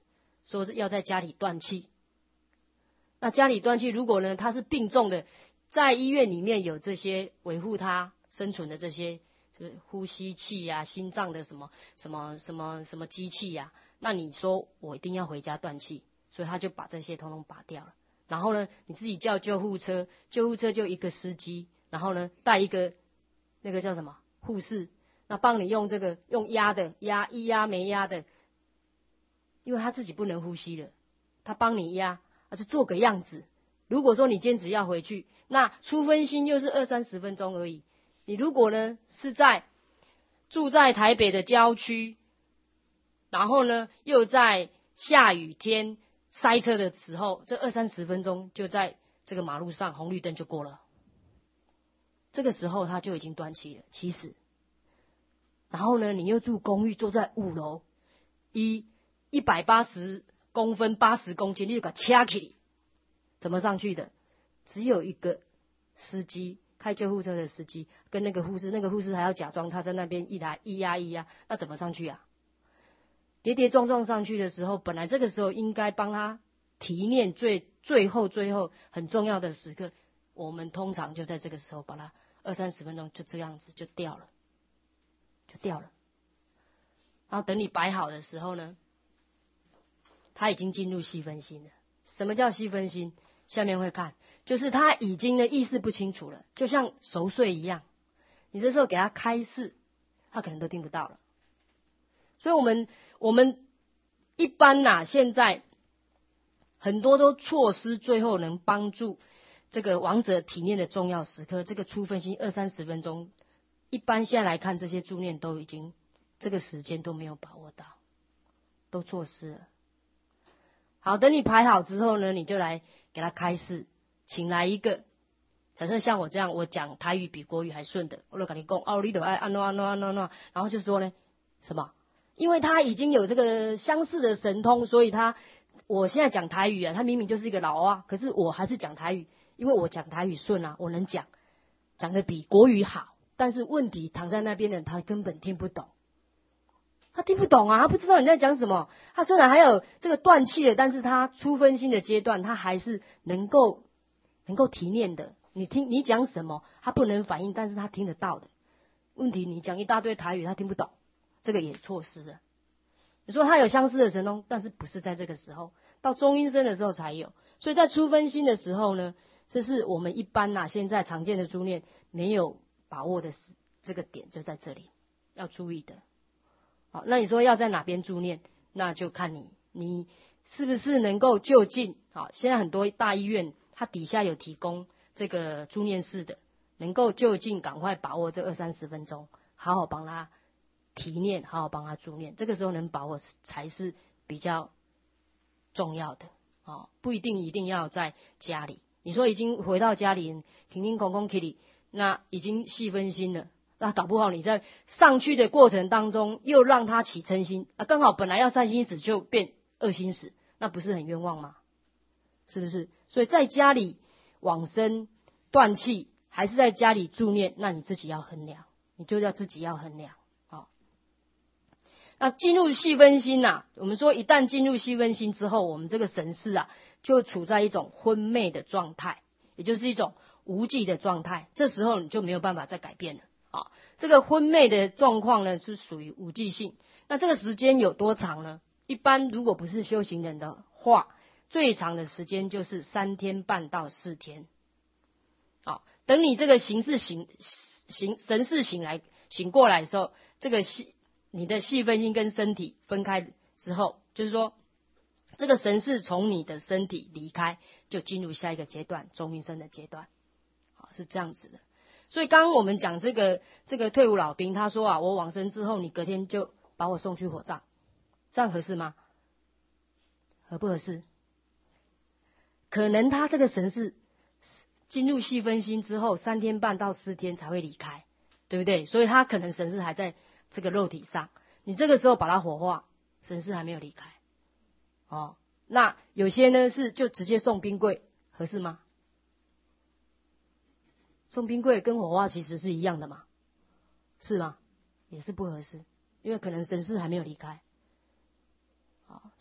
说要在家里断气。那家里断气，如果呢他是病重的，在医院里面有这些维护他生存的这些就是呼吸器啊、心脏的什么什么什么什么机器啊，那你说我一定要回家断气，所以他就把这些通通拔掉了。然后呢，你自己叫救护车，救护车就一个司机，然后呢带一个那个叫什么护士，那帮你用这个用压的压一压没压的，因为他自己不能呼吸了，他帮你压，而是做个样子。如果说你坚持要回去，那出分心又是二三十分钟而已。你如果呢是在住在台北的郊区，然后呢又在下雨天塞车的时候，这二三十分钟就在这个马路上红绿灯就过了，这个时候他就已经断气了。其实，然后呢，你又住公寓，坐在五楼，一一百八十公分，八十公斤，你就给掐起，怎么上去的？只有一个司机，开救护车的司机跟那个护士，那个护士还要假装他在那边一来一压一压，那怎么上去啊？跌跌撞撞上去的时候，本来这个时候应该帮他提炼最最后最后很重要的时刻，我们通常就在这个时候把它二三十分钟就这样子就掉了，就掉了。然后等你摆好的时候呢，他已经进入细分心了。什么叫细分心？下面会看，就是他已经的意识不清楚了，就像熟睡一样。你这时候给他开示，他可能都听不到了。所以我们我们一般呐、啊，现在很多都错失最后能帮助这个亡者体念的重要时刻。这个出分心二三十分钟，一般现在来看，这些助念都已经这个时间都没有把握到，都错失了。好，等你排好之后呢，你就来给他开示，请来一个。假设像我这样，我讲台语比国语还顺的，我就跟你讲，哦，你就爱安怎安怎安怎安怎，然后就说呢，什么？因为他已经有这个相似的神通，所以他我现在讲台语啊，他明明就是一个老啊，可是我还是讲台语，因为我讲台语顺啊，我能讲，讲的比国语好。但是问题躺在那边的人，他根本听不懂。他听不懂啊，他不知道你在讲什么。他虽然还有这个断气的，但是他出分心的阶段，他还是能够能够提念的。你听你讲什么，他不能反应，但是他听得到的。问题你讲一大堆台语，他听不懂，这个也错失了。你说他有相似的神通，但是不是在这个时候，到中阴身的时候才有。所以在出分心的时候呢，这是我们一般呐、啊、现在常见的助念没有把握的这个点，就在这里要注意的。好，那你说要在哪边助念，那就看你你是不是能够就近。好，现在很多大医院它底下有提供这个助念室的，能够就近赶快把握这二三十分钟，好好帮他提念，好好帮他助念，这个时候能把握才是比较重要的。哦，不一定一定要在家里。你说已经回到家里，停停空空 Kitty， 那已经细分心了。那搞不好你在上去的过程当中又让他起嗔心啊，刚好本来要善心死就变恶心死，那不是很冤枉吗？是不是？所以在家里往生断气，还是在家里助念，那你自己要衡量，你就要自己要衡量。好，那进入细分心呐、啊，我们说一旦进入细分心之后，我们这个神识啊，就处在一种昏昧的状态，也就是一种无记的状态。这时候你就没有办法再改变了。啊，这个昏昧的状况呢，是属于无记性。那这个时间有多长呢？一般如果不是修行人的话，最长的时间就是三天半到四天。好，等你这个形式醒醒神识醒来醒过来的时候，这个细你的细分心跟身体分开之后，就是说这个神识从你的身体离开，就进入下一个阶段，中阴身的阶段。好，是这样子的。所以刚刚我们讲这个这个退伍老兵，他说啊，我往生之后，你隔天就把我送去火葬，这样合适吗？合不合适？可能他这个神识进入细分心之后，三天半到四天才会离开，对不对？所以他可能神识还在这个肉体上，你这个时候把它火化，神识还没有离开。哦，那有些呢是就直接送冰柜，合适吗？送冰柜跟火化其实是一样的嘛，是吗？也是不合适，因为可能神识还没有离开。好，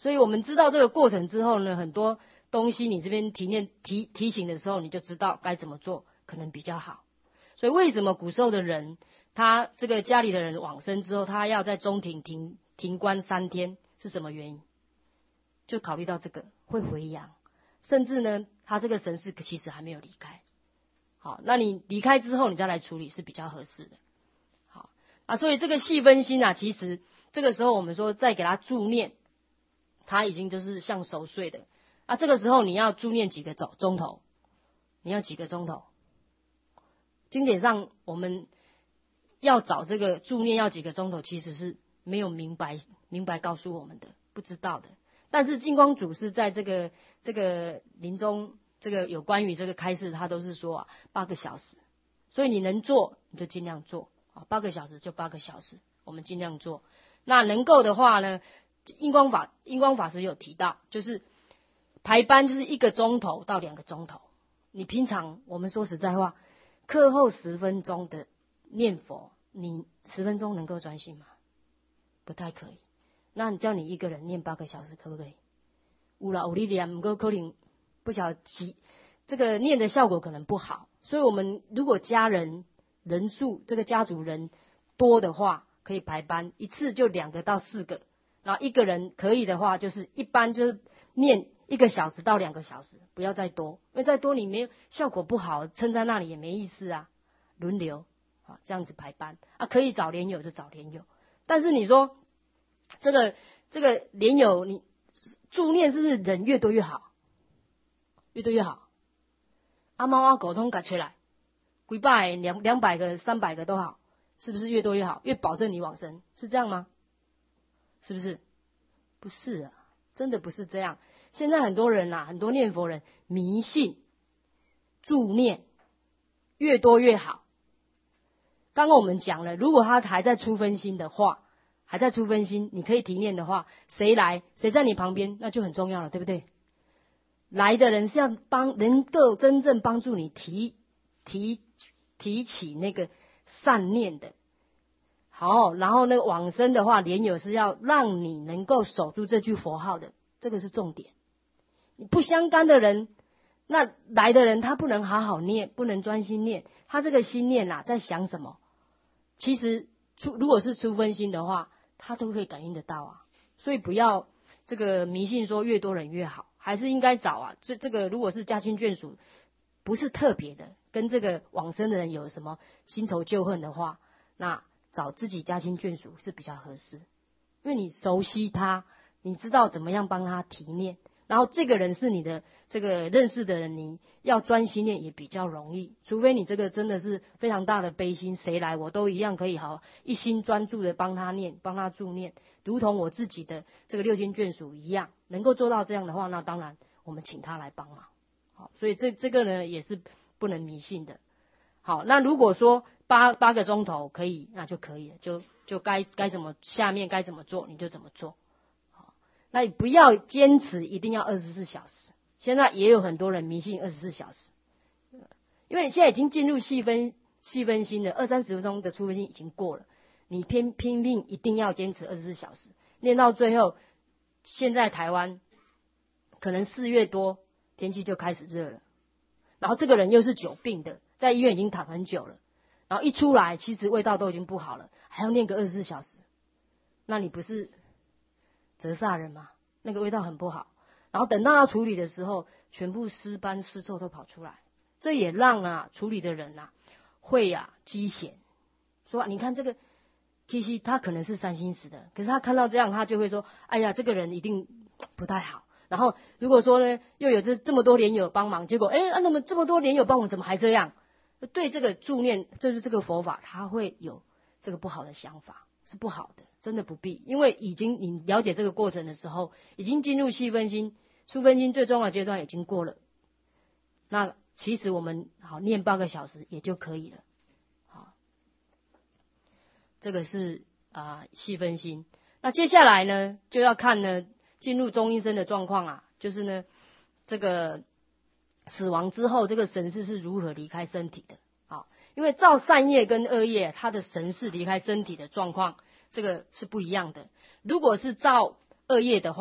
所以我们知道这个过程之后呢，很多东西你这边提念提提醒的时候，你就知道该怎么做，可能比较好。所以为什么古时候的人，他这个家里的人往生之后，他要在中庭停停关三天，是什么原因？就考虑到这个会回阳，甚至呢，他这个神识其实还没有离开。好，那你离开之后，你再来处理是比较合适的。好啊，所以这个细分心啊，其实这个时候我们说再给他助念，他已经就是像熟睡的啊。这个时候你要助念几个钟钟头？你要几个钟头？经典上我们要找这个助念要几个钟头，其实是没有明白明白告诉我们的，不知道的。但是净光祖师在这个这个临终这个有关于这个开示，他都是说啊八个小时，所以你能做你就尽量做啊，八个小时就八个小时，我们尽量做。那能够的话呢，印光法印光法师有提到，就是排班就是一个钟头到两个钟头。你平常我们说实在话，课后十分钟的念佛，你十分钟能够专心吗？不太可以。那你叫你一个人念八个小时，可不可以？有啦，有力量，不过可能不晓得这个念的效果可能不好。所以我们如果家人人数这个家族人多的话，可以排班，一次就两个到四个，然后一个人可以的话，就是一般就是念一个小时到两个小时，不要再多，因为再多你没有效果不好，撑在那里也没意思啊。轮流啊，这样子排班啊，可以找莲友就找莲友，但是你说。这个这个莲友，你助念是不是人越多越好？越多越好。阿猫阿狗通赶出来，几百两两百个、三百个都好，是不是越多越好？越保证你往生，是这样吗？是不是？不是啊，真的不是这样。现在很多人啊，很多念佛人迷信助念越多越好。刚刚我们讲了，如果他还在出分心的话。还在出分心，你可以提念的话，谁来谁在你旁边，那就很重要了，对不对？来的人是要帮，能够真正帮助你提提提起那个善念的。好，然后那个往生的话，莲友是要让你能够守住这句佛号的，这个是重点。你不相干的人，那来的人他不能好好念，不能专心念，他这个心念啊，在想什么？其实出如果是出分心的话。他都可以感应得到啊，所以不要这个迷信说越多人越好，还是应该找啊。这这个如果是家亲眷属，不是特别的，跟这个往生的人有什么新仇旧恨的话，那找自己家亲眷属是比较合适，因为你熟悉他，你知道怎么样帮他提念，然后这个人是你的这个认识的人，你要专心念也比较容易，除非你这个真的是非常大的悲心，谁来我都一样可以好一心专注的帮他念，帮他助念，如同我自己的这个六亲眷属一样，能够做到这样的话，那当然我们请他来帮忙。好，所以这这个呢也是不能迷信的。好，那如果说八八个钟头可以，那就可以了，就就该该怎么下面该怎么做你就怎么做。好，那你不要坚持一定要二十四小时。现在也有很多人迷信二十四小时，因为你现在已经进入细分细分心了，二三十分钟的出分心已经过了，你偏拼命一定要坚持二十四小时，练到最后，现在台湾可能四月多天气就开始热了，然后这个人又是久病的，在医院已经躺很久了，然后一出来其实味道都已经不好了，还要练个二十四小时，那你不是折煞人吗？那个味道很不好。然后等到要处理的时候，全部尸斑尸臭都跑出来，这也让啊处理的人啊会啊积嫌，说、啊、你看这个，其实他可能是三心死的，可是他看到这样，他就会说，哎呀，这个人一定不太好。然后如果说呢，又有这这么多莲友帮忙，结果哎，那么这么多莲友帮忙，怎么还这样？对这个助念，就是这个佛法，他会有这个不好的想法，是不好的，真的不必，因为已经你了解这个过程的时候，已经进入细分心。出分心最重要的阶段已经过了，那其实我们好念八个小时也就可以了。好，这个是啊、呃、细分心。那接下来呢，就要看呢进入中阴身的状况啊，就是呢这个死亡之后，这个神识是如何离开身体的。好，因为造善业跟恶业，它的神识离开身体的状况，这个是不一样的。如果是造恶业的话，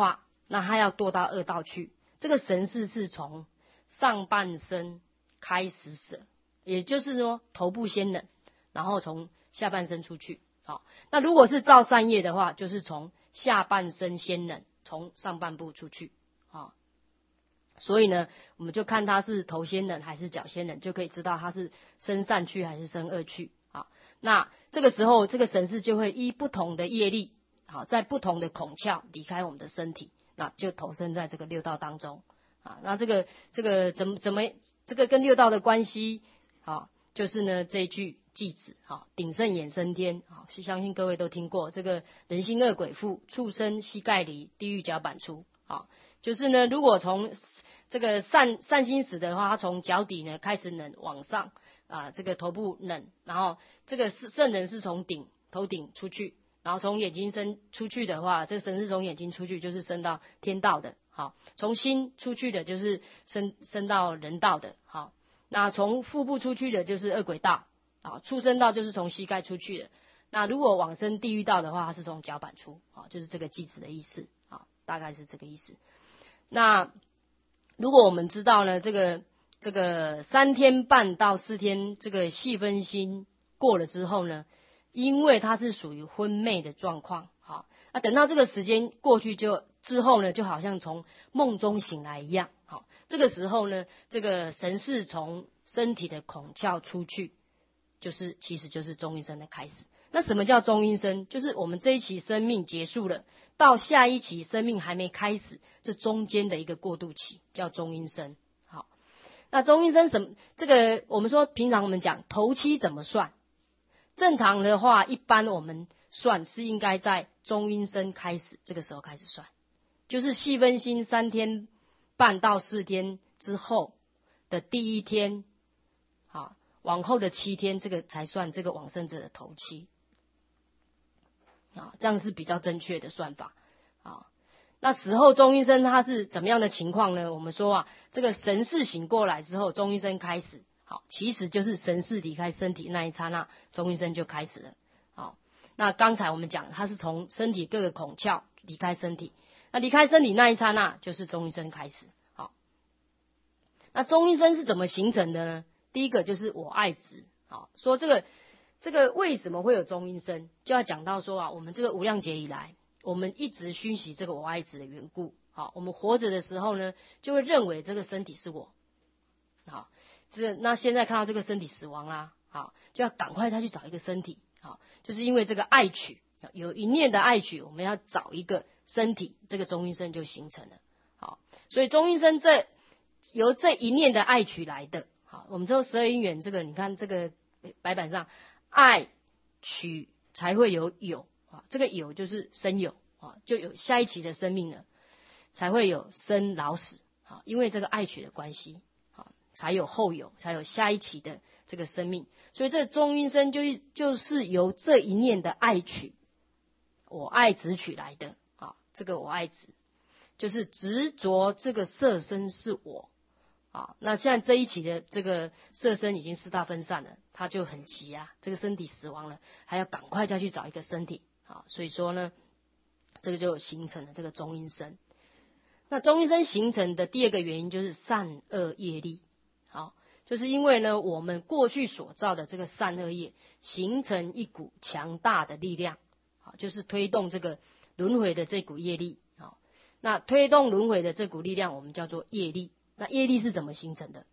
那他要堕到恶道去。这个神识是从上半身开始舍，也就是说头部先冷，然后从下半身出去。好，那如果是造善业的话，就是从下半身先冷，从上半部出去。好，所以呢，我们就看他是头先冷还是脚先冷，就可以知道他是生善去还是生恶去。好，那这个时候这个神识就会依不同的业力，好，在不同的孔窍离开我们的身体，那就投身在这个六道当中。啊，那这个这个怎么怎么这个跟六道的关系？好，就是呢这一句偈子，好，鼎盛衍生天，好，相信各位都听过，这个人心恶鬼附，畜生膝盖里，地狱脚板出。好，就是呢，如果从这个善善心时的话，他从脚底呢开始冷往上啊，这个头部冷，然后这个是圣人是从顶头顶出去，然后从眼睛升出去的话，这个神是从眼睛出去，就是升到天道的。好，从心出去的就是升升到人道的。好，那从腹部出去的就是恶鬼道。好，畜生道就是从膝盖出去的。那如果往生地狱道的话，它是从脚板出。好，就是这个偈子的意思。好，大概是这个意思。那如果我们知道呢，这个这个三天半到四天这个细分心过了之后呢，因为它是属于昏昧的状况。好，那等到这个时间过去就之后呢，就好像从梦中醒来一样。好，这个时候呢，这个神识从身体的孔窍出去，就是其实就是中阴身的开始。那什么叫中阴身？就是我们这一期生命结束了，到下一期生命还没开始，这中间的一个过渡期叫中阴身。好，那中阴身什么？这个我们说平常我们讲头七怎么算？正常的话，一般我们算是应该在中阴身开始，这个时候开始算，就是细分心三天半到四天之后的第一天，好，往后的七天，这个才算这个往生者的头七，啊，这样是比较正确的算法。啊，那死后中阴身它是怎么样的情况呢？我们说啊，这个神识醒过来之后，中阴身开始，好，其实就是神识离开身体那一刹那，中阴身就开始了。好，那刚才我们讲，它是从身体各个孔窍离开身体，那离开身体那一刹那，就是中阴身开始。好，那中阴身是怎么形成的呢？第一个就是我爱执。好，说这个这个为什么会有中阴身，就要讲到说啊，我们这个无量劫以来，我们一直熏习这个我爱执的缘故。好，我们活着的时候呢，就会认为这个身体是我。好，这个那现在看到这个身体死亡啦，好，就要赶快再去找一个身体。好，就是因为这个爱取，有一念的爱取，我们要找一个身体，这个中阴身就形成了。好，所以中阴身这由这一念的爱取来的。好，我们知道十二因缘，这个你看这个白板上，爱取才会有有啊，这个有就是生有啊，就有下一期的生命了，才会有生老死啊，因为这个爱取的关系啊，才有后有，才有下一期的这个生命。所以这中阴身就是就是由这一念的爱取，我爱执取来的啊，这个我爱执就是执着这个色身是我。好，那现在这一期的这个色身已经四大分散了，他就很急啊，这个身体死亡了，还要赶快再去找一个身体。好，所以说呢，这个就形成了这个中阴身。那中阴身形成的第二个原因就是善恶业力。好，就是因为呢，我们过去所造的这个善恶业，形成一股强大的力量，好，就是推动这个轮回的这股业力。好，那推动轮回的这股力量，我们叫做业力。那业力是怎么形成的？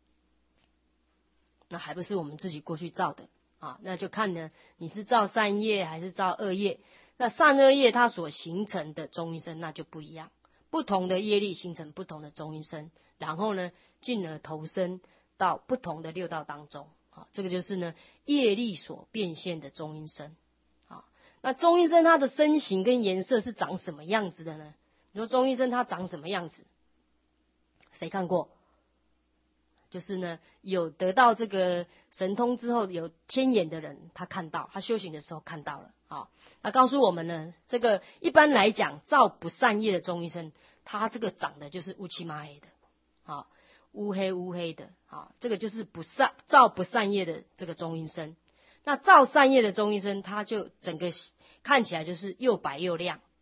那还不是我们自己过去造的啊？那就看呢，你是造善业还是造恶业？那善恶业它所形成的中阴身那就不一样，不同的业力形成不同的中阴身，然后呢，进而投身到不同的六道当中。啊，这个就是呢业力所变现的中阴身。啊，那中阴身它的身形跟颜色是长什么样子的呢？你说中阴身它长什么样子？谁看过？就是呢，有得到这个神通之后，有天眼的人，他看到，他修行的时候看到了。好，那告诉我们呢，这个一般来讲，造不善业的中阴身，他这个长得就是乌漆嘛黑的，好，乌黑乌黑的，好，这个就是不善造不善业的这个中阴身。那造善业的中阴身，它就整个看起来就是又白又亮，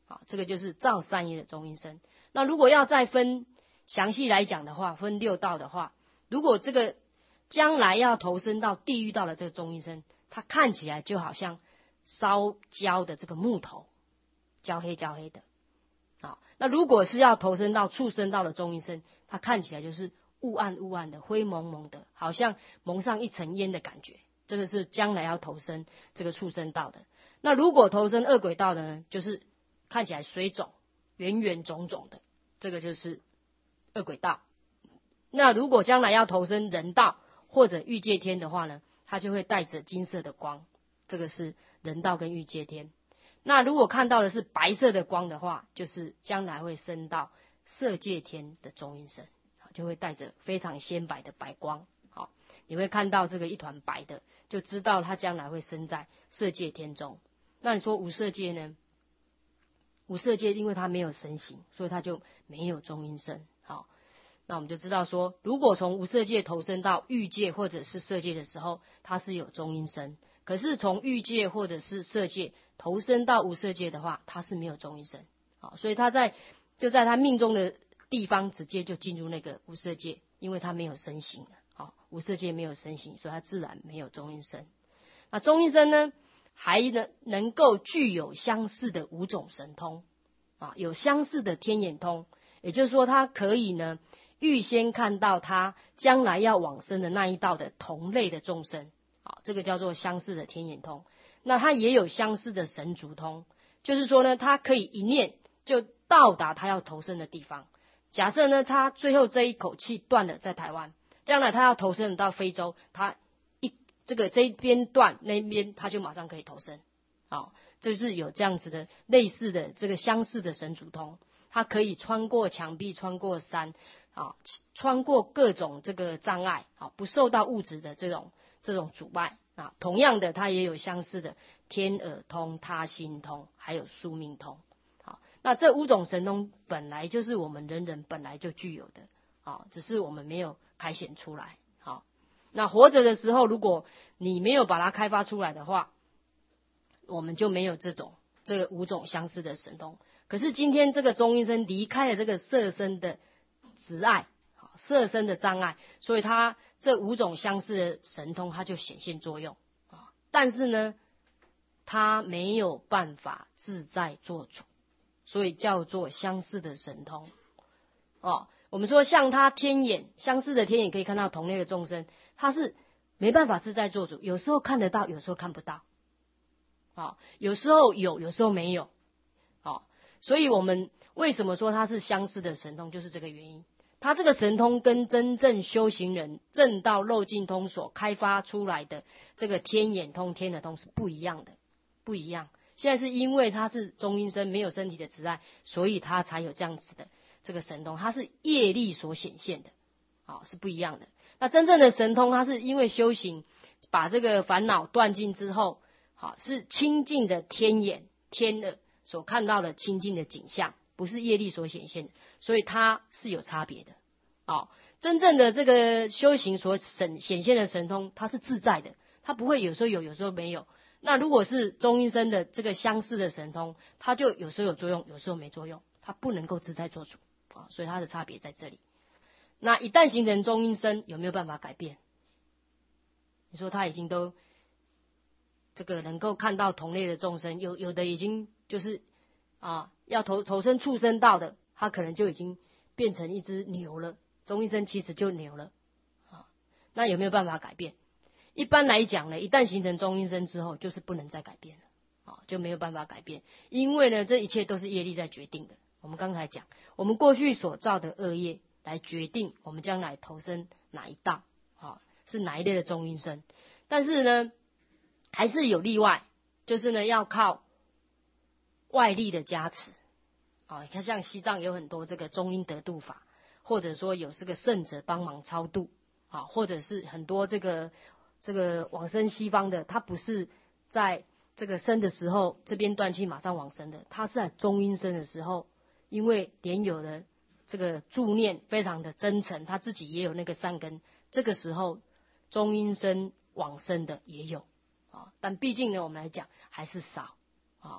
好，这个就是造善业的中阴身。那如果要再分详细来讲的话，分六道的话，如果这个将来要投身到地狱道的这个中阴身，它看起来就好像烧焦的这个木头，焦黑焦黑的。好，那如果是要投身到畜生道的中阴身，它看起来就是雾暗雾暗的，灰蒙蒙的，好像蒙上一层烟的感觉。这个是将来要投身这个畜生道的。那如果投身恶鬼道的呢，就是看起来水肿、圆圆肿肿的，这个就是恶鬼道。那如果将来要投身人道或者欲界天的话呢，它就会带着金色的光，这个是人道跟欲界天。那如果看到的是白色的光的话，就是将来会升到色界天的中阴身，就会带着非常鲜白的白光。好，你会看到这个一团白的，就知道它将来会升在色界天中。那你说无色界呢？无色界因为它没有身形，所以它就没有中阴身。好，那我们就知道说，如果从无色界投身到欲界或者是色界的时候，它是有中阴身。可是从欲界或者是色界投身到无色界的话，它是没有中阴身。好，所以他在就在他命中的地方直接就进入那个无色界，因为他没有身形了。好，无色界没有身形，所以他自然没有中阴身。那中阴身呢，还能能够具有相似的五种神通啊，有相似的天眼通，也就是说，他可以呢预先看到他将来要往生的那一道的同类的众生。好，这个叫做相似的天眼通。那它也有相似的神足通，就是说呢，它可以一念就到达他要投身的地方。假设呢，他最后这一口气断了，在台湾，将来他要投身到非洲，他一这个这一边断，那边他就马上可以投身。好，就是有这样子的类似的这个相似的神足通，它可以穿过墙壁，穿过山，啊，穿过各种这个障碍，啊，不受到物质的这种这种阻碍。啊，同样的，它也有相似的天耳通、他心通，还有宿命通。好，那这五种神通本来就是我们人人本来就具有的，好，只是我们没有开显出来。好，那活着的时候，如果你没有把它开发出来的话，我们就没有这种这个五种相似的神通。可是今天这个中阴身离开了这个色身的执碍，色身的障碍，所以它这五种相似的神通，它就显现作用啊。但是呢，它没有办法自在做主，所以叫做相似的神通。哦，我们说像它天眼，相似的天眼可以看到同类的众生，它是没办法自在做主，有时候看得到，有时候看不到。啊，有时候有，有时候没有。啊，所以我们为什么说它是相似的神通，就是这个原因。他这个神通跟真正修行人正道漏尽通所开发出来的这个天眼通、天耳通是不一样的，不一样。现在是因为他是中阴身，没有身体的执碍，所以他才有这样子的这个神通，它是业力所显现的，好，是不一样的。那真正的神通，它是因为修行把这个烦恼断尽之后，好，是清净的天眼、天耳所看到的清净的景象，不是业力所显现的。所以它是有差别的，哦，真正的这个修行所显显现的神通，它是自在的，它不会有时候有，有时候没有。那如果是中阴身的这个相似的神通，它就有时候有作用，有时候没作用，它不能够自在做主啊，所以它的差别在这里。那一旦形成中阴身，有没有办法改变？你说他已经都这个能够看到同类的众生，有有的已经就是啊要投投身畜生道的。他可能就已经变成一只牛了，中阴身其实就牛了啊。那有没有办法改变？一般来讲呢，一旦形成中阴身之后，就是不能再改变了啊，就没有办法改变。因为呢，这一切都是业力在决定的。我们刚才讲，我们过去所造的恶业来决定我们将来投身哪一道啊，是哪一类的中阴身。但是呢，还是有例外，就是呢要靠外力的加持。啊，你看像西藏有很多这个中阴得度法，或者说有这个圣者帮忙超度，啊，或者是很多这个这个往生西方的，他不是在这个生的时候这边断气马上往生的，他是在中阴身的时候，因为莲友的这个助念非常的真诚，他自己也有那个善根，这个时候中阴身往生的也有啊，但毕竟呢，我们来讲还是少啊。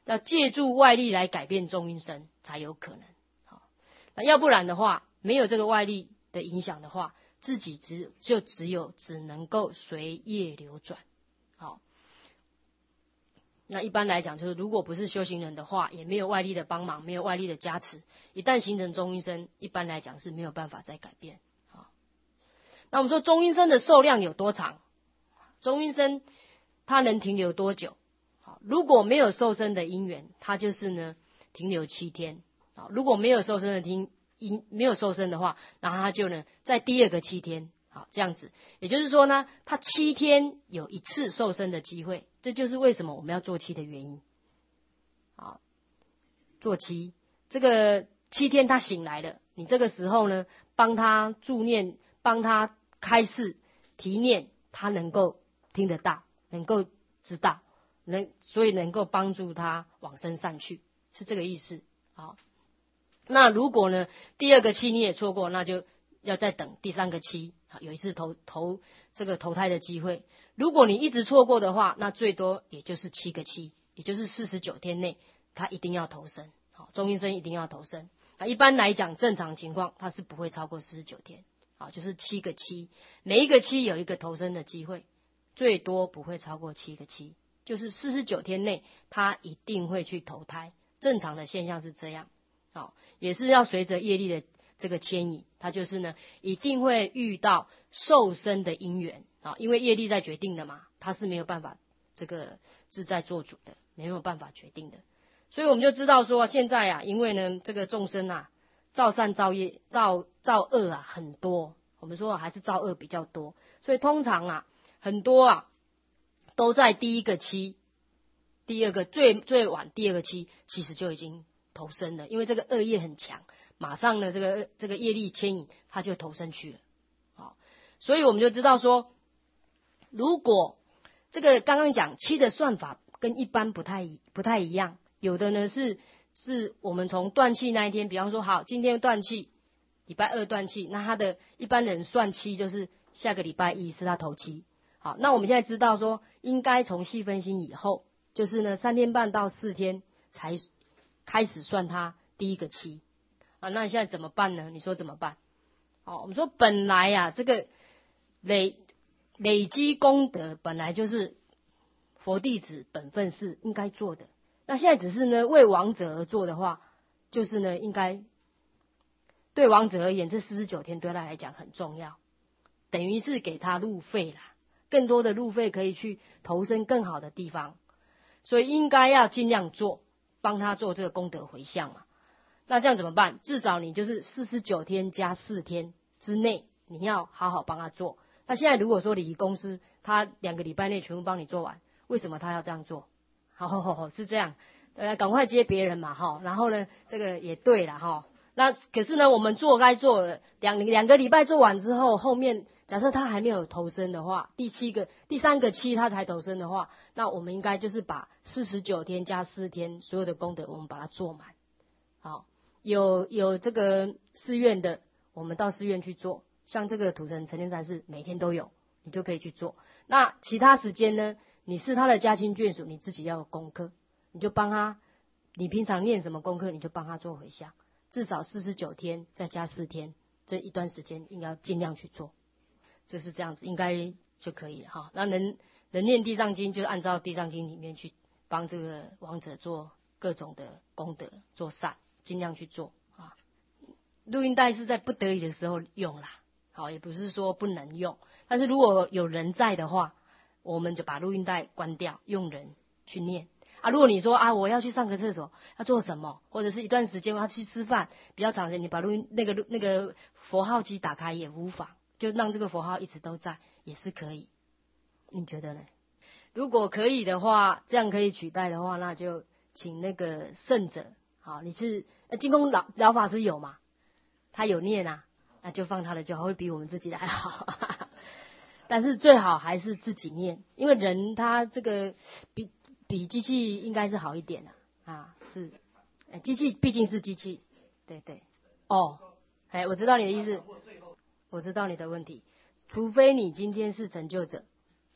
要借助外力来改变中阴身才有可能。好，那要不然的话，没有这个外力的影响的话，自己只就只有只能够随业流转。好，那一般来讲，就是如果不是修行人的话，也没有外力的帮忙，没有外力的加持，一旦形成中阴身，一般来讲是没有办法再改变。好，那我们说中阴身的寿量有多长？中阴身它能停留多久？好，如果没有受身的因缘，它就是呢停留七天。好，如果没有受身的因因没有受身的话，然后它就呢在第二个七天。好，这样子，也就是说呢，他七天有一次受身的机会，这就是为什么我们要做七的原因。好，做七，这个七天他醒来了，你这个时候呢，帮他助念，帮他开示提念，他能够听得到，能够知道，能所以能够帮助他往生上去，是这个意思。好，那如果呢，第二个期你也错过，那就要再等第三个期。有一次投投这个投胎的机会，如果你一直错过的话，那最多也就是七个期，也就是四十九天内，他一定要投生。好，中阴身一定要投生。那一般来讲，正常情况他是不会超过四十九天。好，就是七个期，每一个期有一个投生的机会，最多不会超过七个期，就是四十九天内他一定会去投胎。正常的现象是这样。好，也是要随着业力的这个牵引，他就是呢，一定会遇到受生的因缘啊，因为业力在决定的嘛，他是没有办法这个自在做主的，没有办法决定的。所以我们就知道说，现在啊，因为呢这个众生啊，造善造业造造恶啊很多，我们说还是造恶比较多，所以通常啊很多啊都在第一个期，第二个最最晚第二个期，其实就已经投生了，因为这个恶业很强。马上呢，这个这个业力牵引，他就投身去了。好，所以我们就知道说，如果这个刚刚讲七的算法跟一般不太不太一样，有的呢是是我们从断气那一天，比方说好，今天断气，礼拜二断气，那他的一般人算七就是下个礼拜一是他头七。好，那我们现在知道说，应该从细分心以后，就是呢三天半到四天才开始算他第一个期。啊，那现在怎么办呢？你说怎么办？哦，我们说本来呀、啊，这个累累积功德本来就是佛弟子本分是应该做的。那现在只是呢为亡者而做的话，就是呢应该对亡者而言，这四十九天对他来讲很重要，等于是给他路费啦，更多的路费可以去投身更好的地方，所以应该要尽量做，帮他做这个功德回向嘛。那这样怎么办？至少你就是四十九天加四天之内，你要好好帮他做。那现在如果说礼仪公司他两个礼拜内全部帮你做完，为什么他要这样做？好好好，是这样，呃，赶快接别人嘛，哈。然后呢，这个也对了，哈。那可是呢，我们做该做的两两个礼拜做完之后，后面假设他还没有投生的话，第七个、第三个期他才投生的话，那我们应该就是把四十九天加四天所有的功德，我们把它做满，好。有有这个寺院的，我们到寺院去做，像这个土城陈天禅寺每天都有，你就可以去做。那其他时间呢，你是他的家亲眷属，你自己要有功课，你就帮他，你平常念什么功课，你就帮他做回向，至少四十九天再加四天，这一段时间应该尽量去做，就是这样子，应该就可以了哈。那能能念地藏经，就按照地藏经里面去帮这个亡者做各种的功德，做善。尽量去做啊！录音带是在不得已的时候用啦，好，也不是说不能用。但是如果有人在的话，我们就把录音带关掉，用人去念啊。如果你说啊，我要去上个厕所，要做什么，或者是一段时间我要去吃饭，比较长时间，你把录音那个那个佛号机打开也无妨，就让这个佛号一直都在，也是可以。你觉得呢？如果可以的话，这样可以取代的话，那就请那个圣者。好，你是呃金公老老法师有嘛？他有念啊，那就放他的就好，会比我们自己的还好。但是最好还是自己念，因为人他这个比比机器应该是好一点啊。啊，是，呃，机器毕竟是机器，对对。哦，哎，我知道你的意思，我知道你的问题。除非你今天是成就者，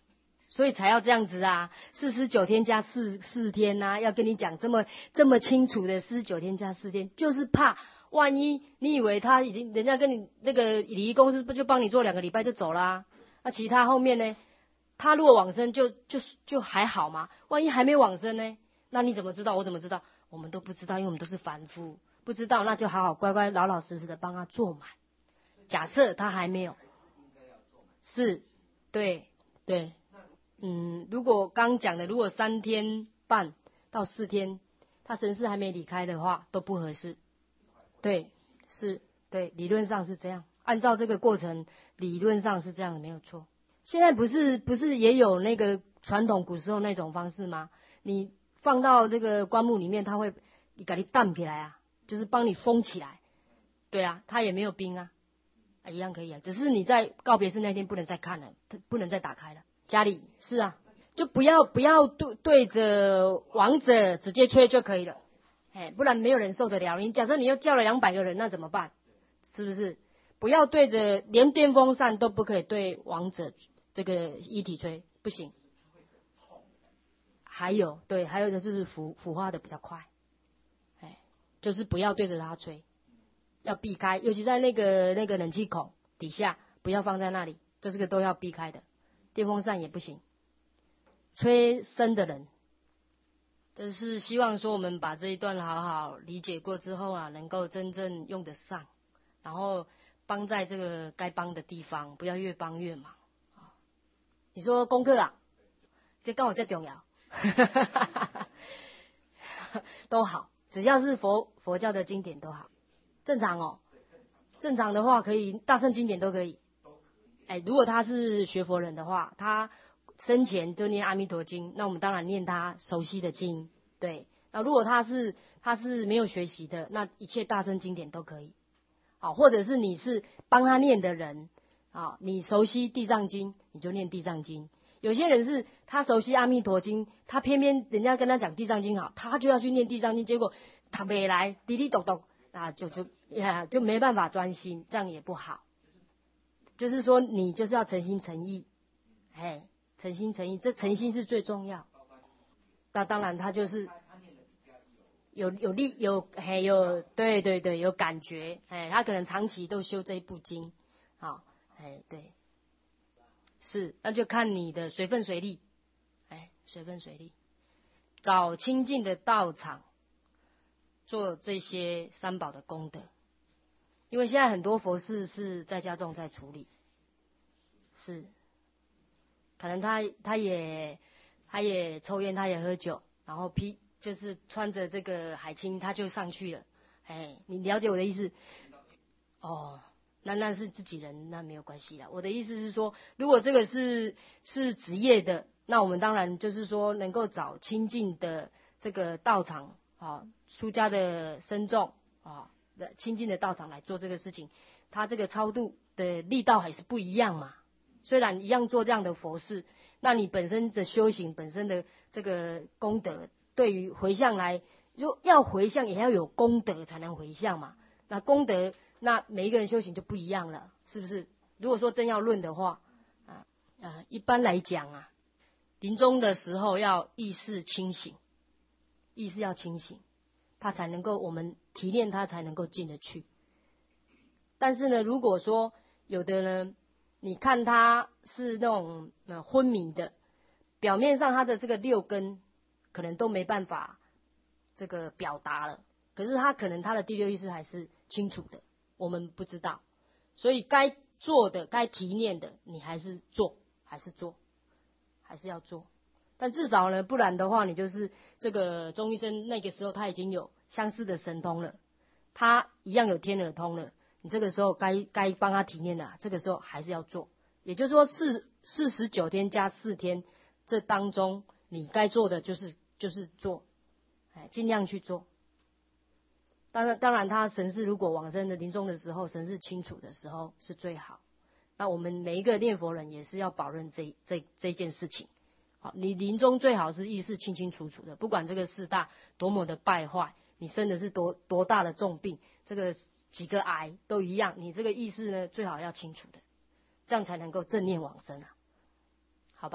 所以才要这样子啊，四十九天加四四天呐、啊，要跟你讲这么这么清楚的四十九天加四天，就是怕万一你以为他已经人家跟你那个礼仪公司不就帮你做两个礼拜就走啦，那其他后面呢，他如果往生就就就还好嘛，万一还没往生呢，那你怎么知道？我怎么知道？我们都不知道，因为我们都是凡夫，不知道那就好好乖乖老老实实的帮他做满。假设他还没有，是，对对。嗯，如果刚讲的，如果三天半到四天，他神识还没离开的话，都不合适。对，是，对，理论上是这样。按照这个过程，理论上是这样的，没有错。现在不是不是也有那个传统古时候那种方式吗？你放到这个棺木里面，他会你给你荡起来啊，就是帮你封起来。对啊，他也没有冰啊，啊一样可以啊，只是你在告别式那天不能再看了，不能再打开了。家里是啊，就不要不要对对着亡者直接吹就可以了，哎，不然没有人受得了。你假设你又叫了两百个人，那怎么办？是不是？不要对着，连电风扇都不可以对亡者这个遗体吹，不行。还有对，还有的就是腐腐化的比较快，哎，就是不要对着它吹，要避开，尤其在那个那个冷气孔底下，不要放在那里，就这个都要避开的。电风扇也不行，吹生的人，就是希望说我们把这一段好好理解过之后啊，能够真正用得上，然后帮在这个该帮的地方，不要越帮越忙。你说功课啊，这跟我最重要，都好，只要是佛佛教的经典都好，正常哦，正常的话可以，大乘经典都可以。哎，如果他是学佛人的话，他生前就念阿弥陀经，那我们当然念他熟悉的经，对。那如果他是他是没有学习的，那一切大乘经典都可以。好，或者是你是帮他念的人，啊，你熟悉地藏经，你就念地藏经。有些人是他熟悉阿弥陀经，他偏偏人家跟他讲地藏经好，他就要去念地藏经，结果他没来，滴滴咚咚，啊，就就呀就没办法专心，这样也不好。就是说，你就是要诚心诚意，哎，诚心诚意，这诚心是最重要。那当然，他就是有有力有哎有对对对有感觉，哎，他可能长期都修这一部经，好，哎对，是，那就看你的随分随力，哎，随分随力，找清净的道场，做这些三宝的功德。因为现在很多佛事是在家中在处理，是，可能他他也他也抽烟，他也喝酒，然后披就是穿着这个海青，他就上去了。哎，你了解我的意思？哦，那那是自己人，那没有关系啦。我的意思是说，如果这个是是职业的，那我们当然就是说能够找亲近的这个道场啊，出家的僧众啊。的亲近的道场来做这个事情，他这个超度的力道还是不一样嘛。虽然一样做这样的佛事，那你本身的修行本身的这个功德，对于回向来，就要回向也要有功德才能回向嘛。那功德，那每一个人修行就不一样了，是不是？如果说真要论的话，啊啊，一般来讲啊，临终的时候要意识清醒，意识要清醒。他才能够，我们提炼他才能够进得去。但是呢，如果说有的呢，你看他是那种呃昏迷的，表面上他的这个六根可能都没办法这个表达了，可是他可能他的第六意识还是清楚的，我们不知道。所以该做的、该提炼的，你还是做，还是做，还是要做。但至少呢，不然的话，你就是这个钟医生那个时候他已经有相似的神通了，他一样有天耳通了。你这个时候该该帮他提炼的，这个时候还是要做。也就是说，四四十九天加四天，这当中你该做的就是就是做，哎，尽量去做。当然，当然，他神识如果往生的临终的时候，神识清楚的时候是最好。那我们每一个念佛人也是要保证这这这件事情。好，你临终最好是意识清清楚楚的，不管这个四大多么的败坏，你生的是多多大的重病，这个几个癌都一样，你这个意识呢最好要清楚的，这样才能够正念往生啊，好吧？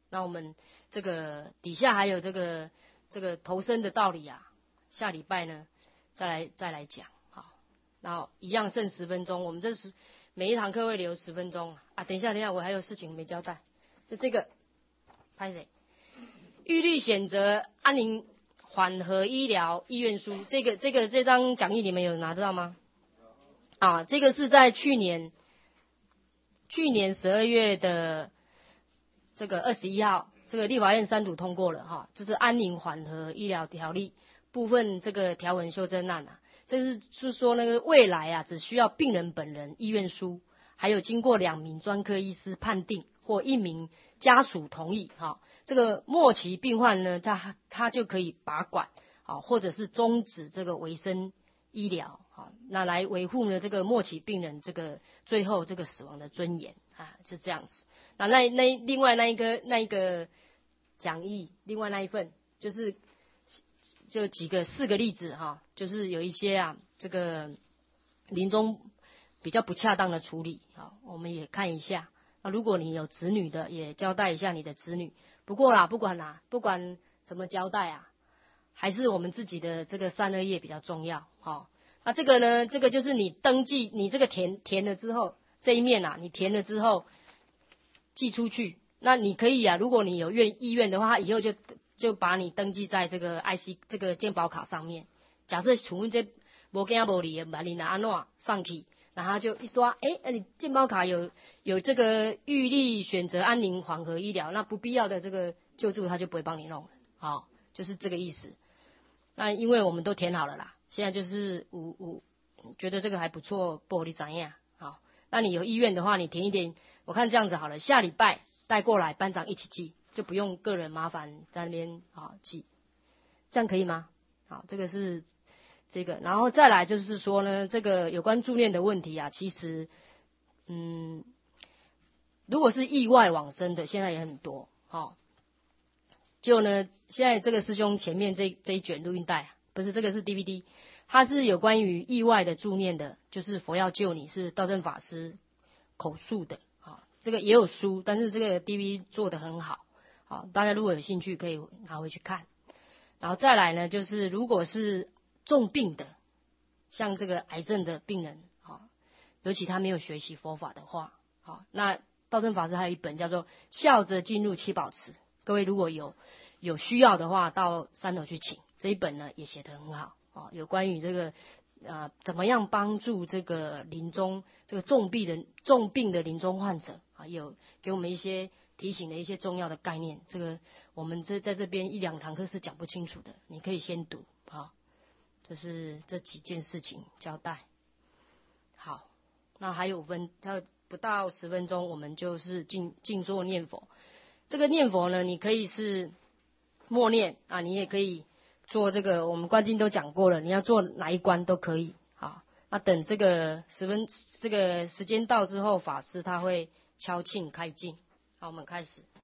那我们这个底下还有这个这个投生的道理啊，下礼拜呢再来再来讲。好，然后一样剩十分钟，我们这是每一堂课会留十分钟啊。等一下，等一下，我还有事情没交代，就这个拍谁？预立选择安宁缓和医疗意愿书，这个这个这张讲义你们有拿得到吗？啊，这个是在去年去年十二月的这个二十一号，这个立法院三读通过了哈，这是安宁缓和医疗条例部分这个条文修正案啊。这是是说那个未来啊，只需要病人本人意愿书，还有经过两名专科医师判定或一名家属同意哈，这个末期病患呢，他他就可以拔管啊，或者是终止这个维生医疗啊，那来维护呢这个末期病人这个最后这个死亡的尊严啊，是这样子。那那那另外那一个那一个讲义，另外那一份就是就几个四个例子哈，就是有一些啊这个临终比较不恰当的处理啊，我们也看一下。那如果你有子女的，也交代一下你的子女。不过啦，不管啦，不管怎么交代啊，还是我们自己的这个三二页比较重要。好，那这个呢，这个就是你登记，你这个填填了之后，这一面啊，你填了之后寄出去，那你可以啊，如果你有愿意愿的话，他以后就就把你登记在这个 I C 这个健保卡上面。假设请问这无惊无理的，把你拿安怎上去？然后他就一刷，哎，那你健保卡有有这个预立选择安宁缓和医疗，那不必要的这个救助他就不会帮你弄了，好，就是这个意思。那因为我们都填好了啦，现在就是五五觉得这个还不错，不你怎样？好，那你有意愿的话，你填一点，我看这样子好了，下礼拜带过来，班长一起记，就不用个人麻烦在那边啊记，这样可以吗？好，这个是。这个，然后再来就是说呢，这个有关助念的问题啊，其实，嗯，如果是意外往生的，现在也很多，哦，就呢，现在这个师兄前面这这一卷录音带，不是这个是 D V D， 它是有关于意外的助念的，就是佛要救你，是道正法师口述的，啊、哦，这个也有书，但是这个 D V D 做得很好，好、哦，大家如果有兴趣可以拿回去看，然后再来呢，就是如果是重病的，像这个癌症的病人，好，尤其他没有学习佛法的话，好，那道正法师还有一本叫做《笑着进入七宝池》，各位如果有有需要的话，到三楼去请这一本呢，也写得很好，哦，有关于这个呃怎么样帮助这个临终这个重病的重病的临终患者啊，有给我们一些提醒的一些重要的概念，这个我们这在这边一两堂课是讲不清楚的，你可以先读，好。这是这几件事情交代。好，那还有五分，要不到十分钟，我们就是静静坐念佛。这个念佛呢，你可以是默念啊，你也可以做这个，我们观经都讲过了，你要做哪一关都可以。好，那等这个十分这个时间到之后，法师他会敲磬开静。好，我们开始。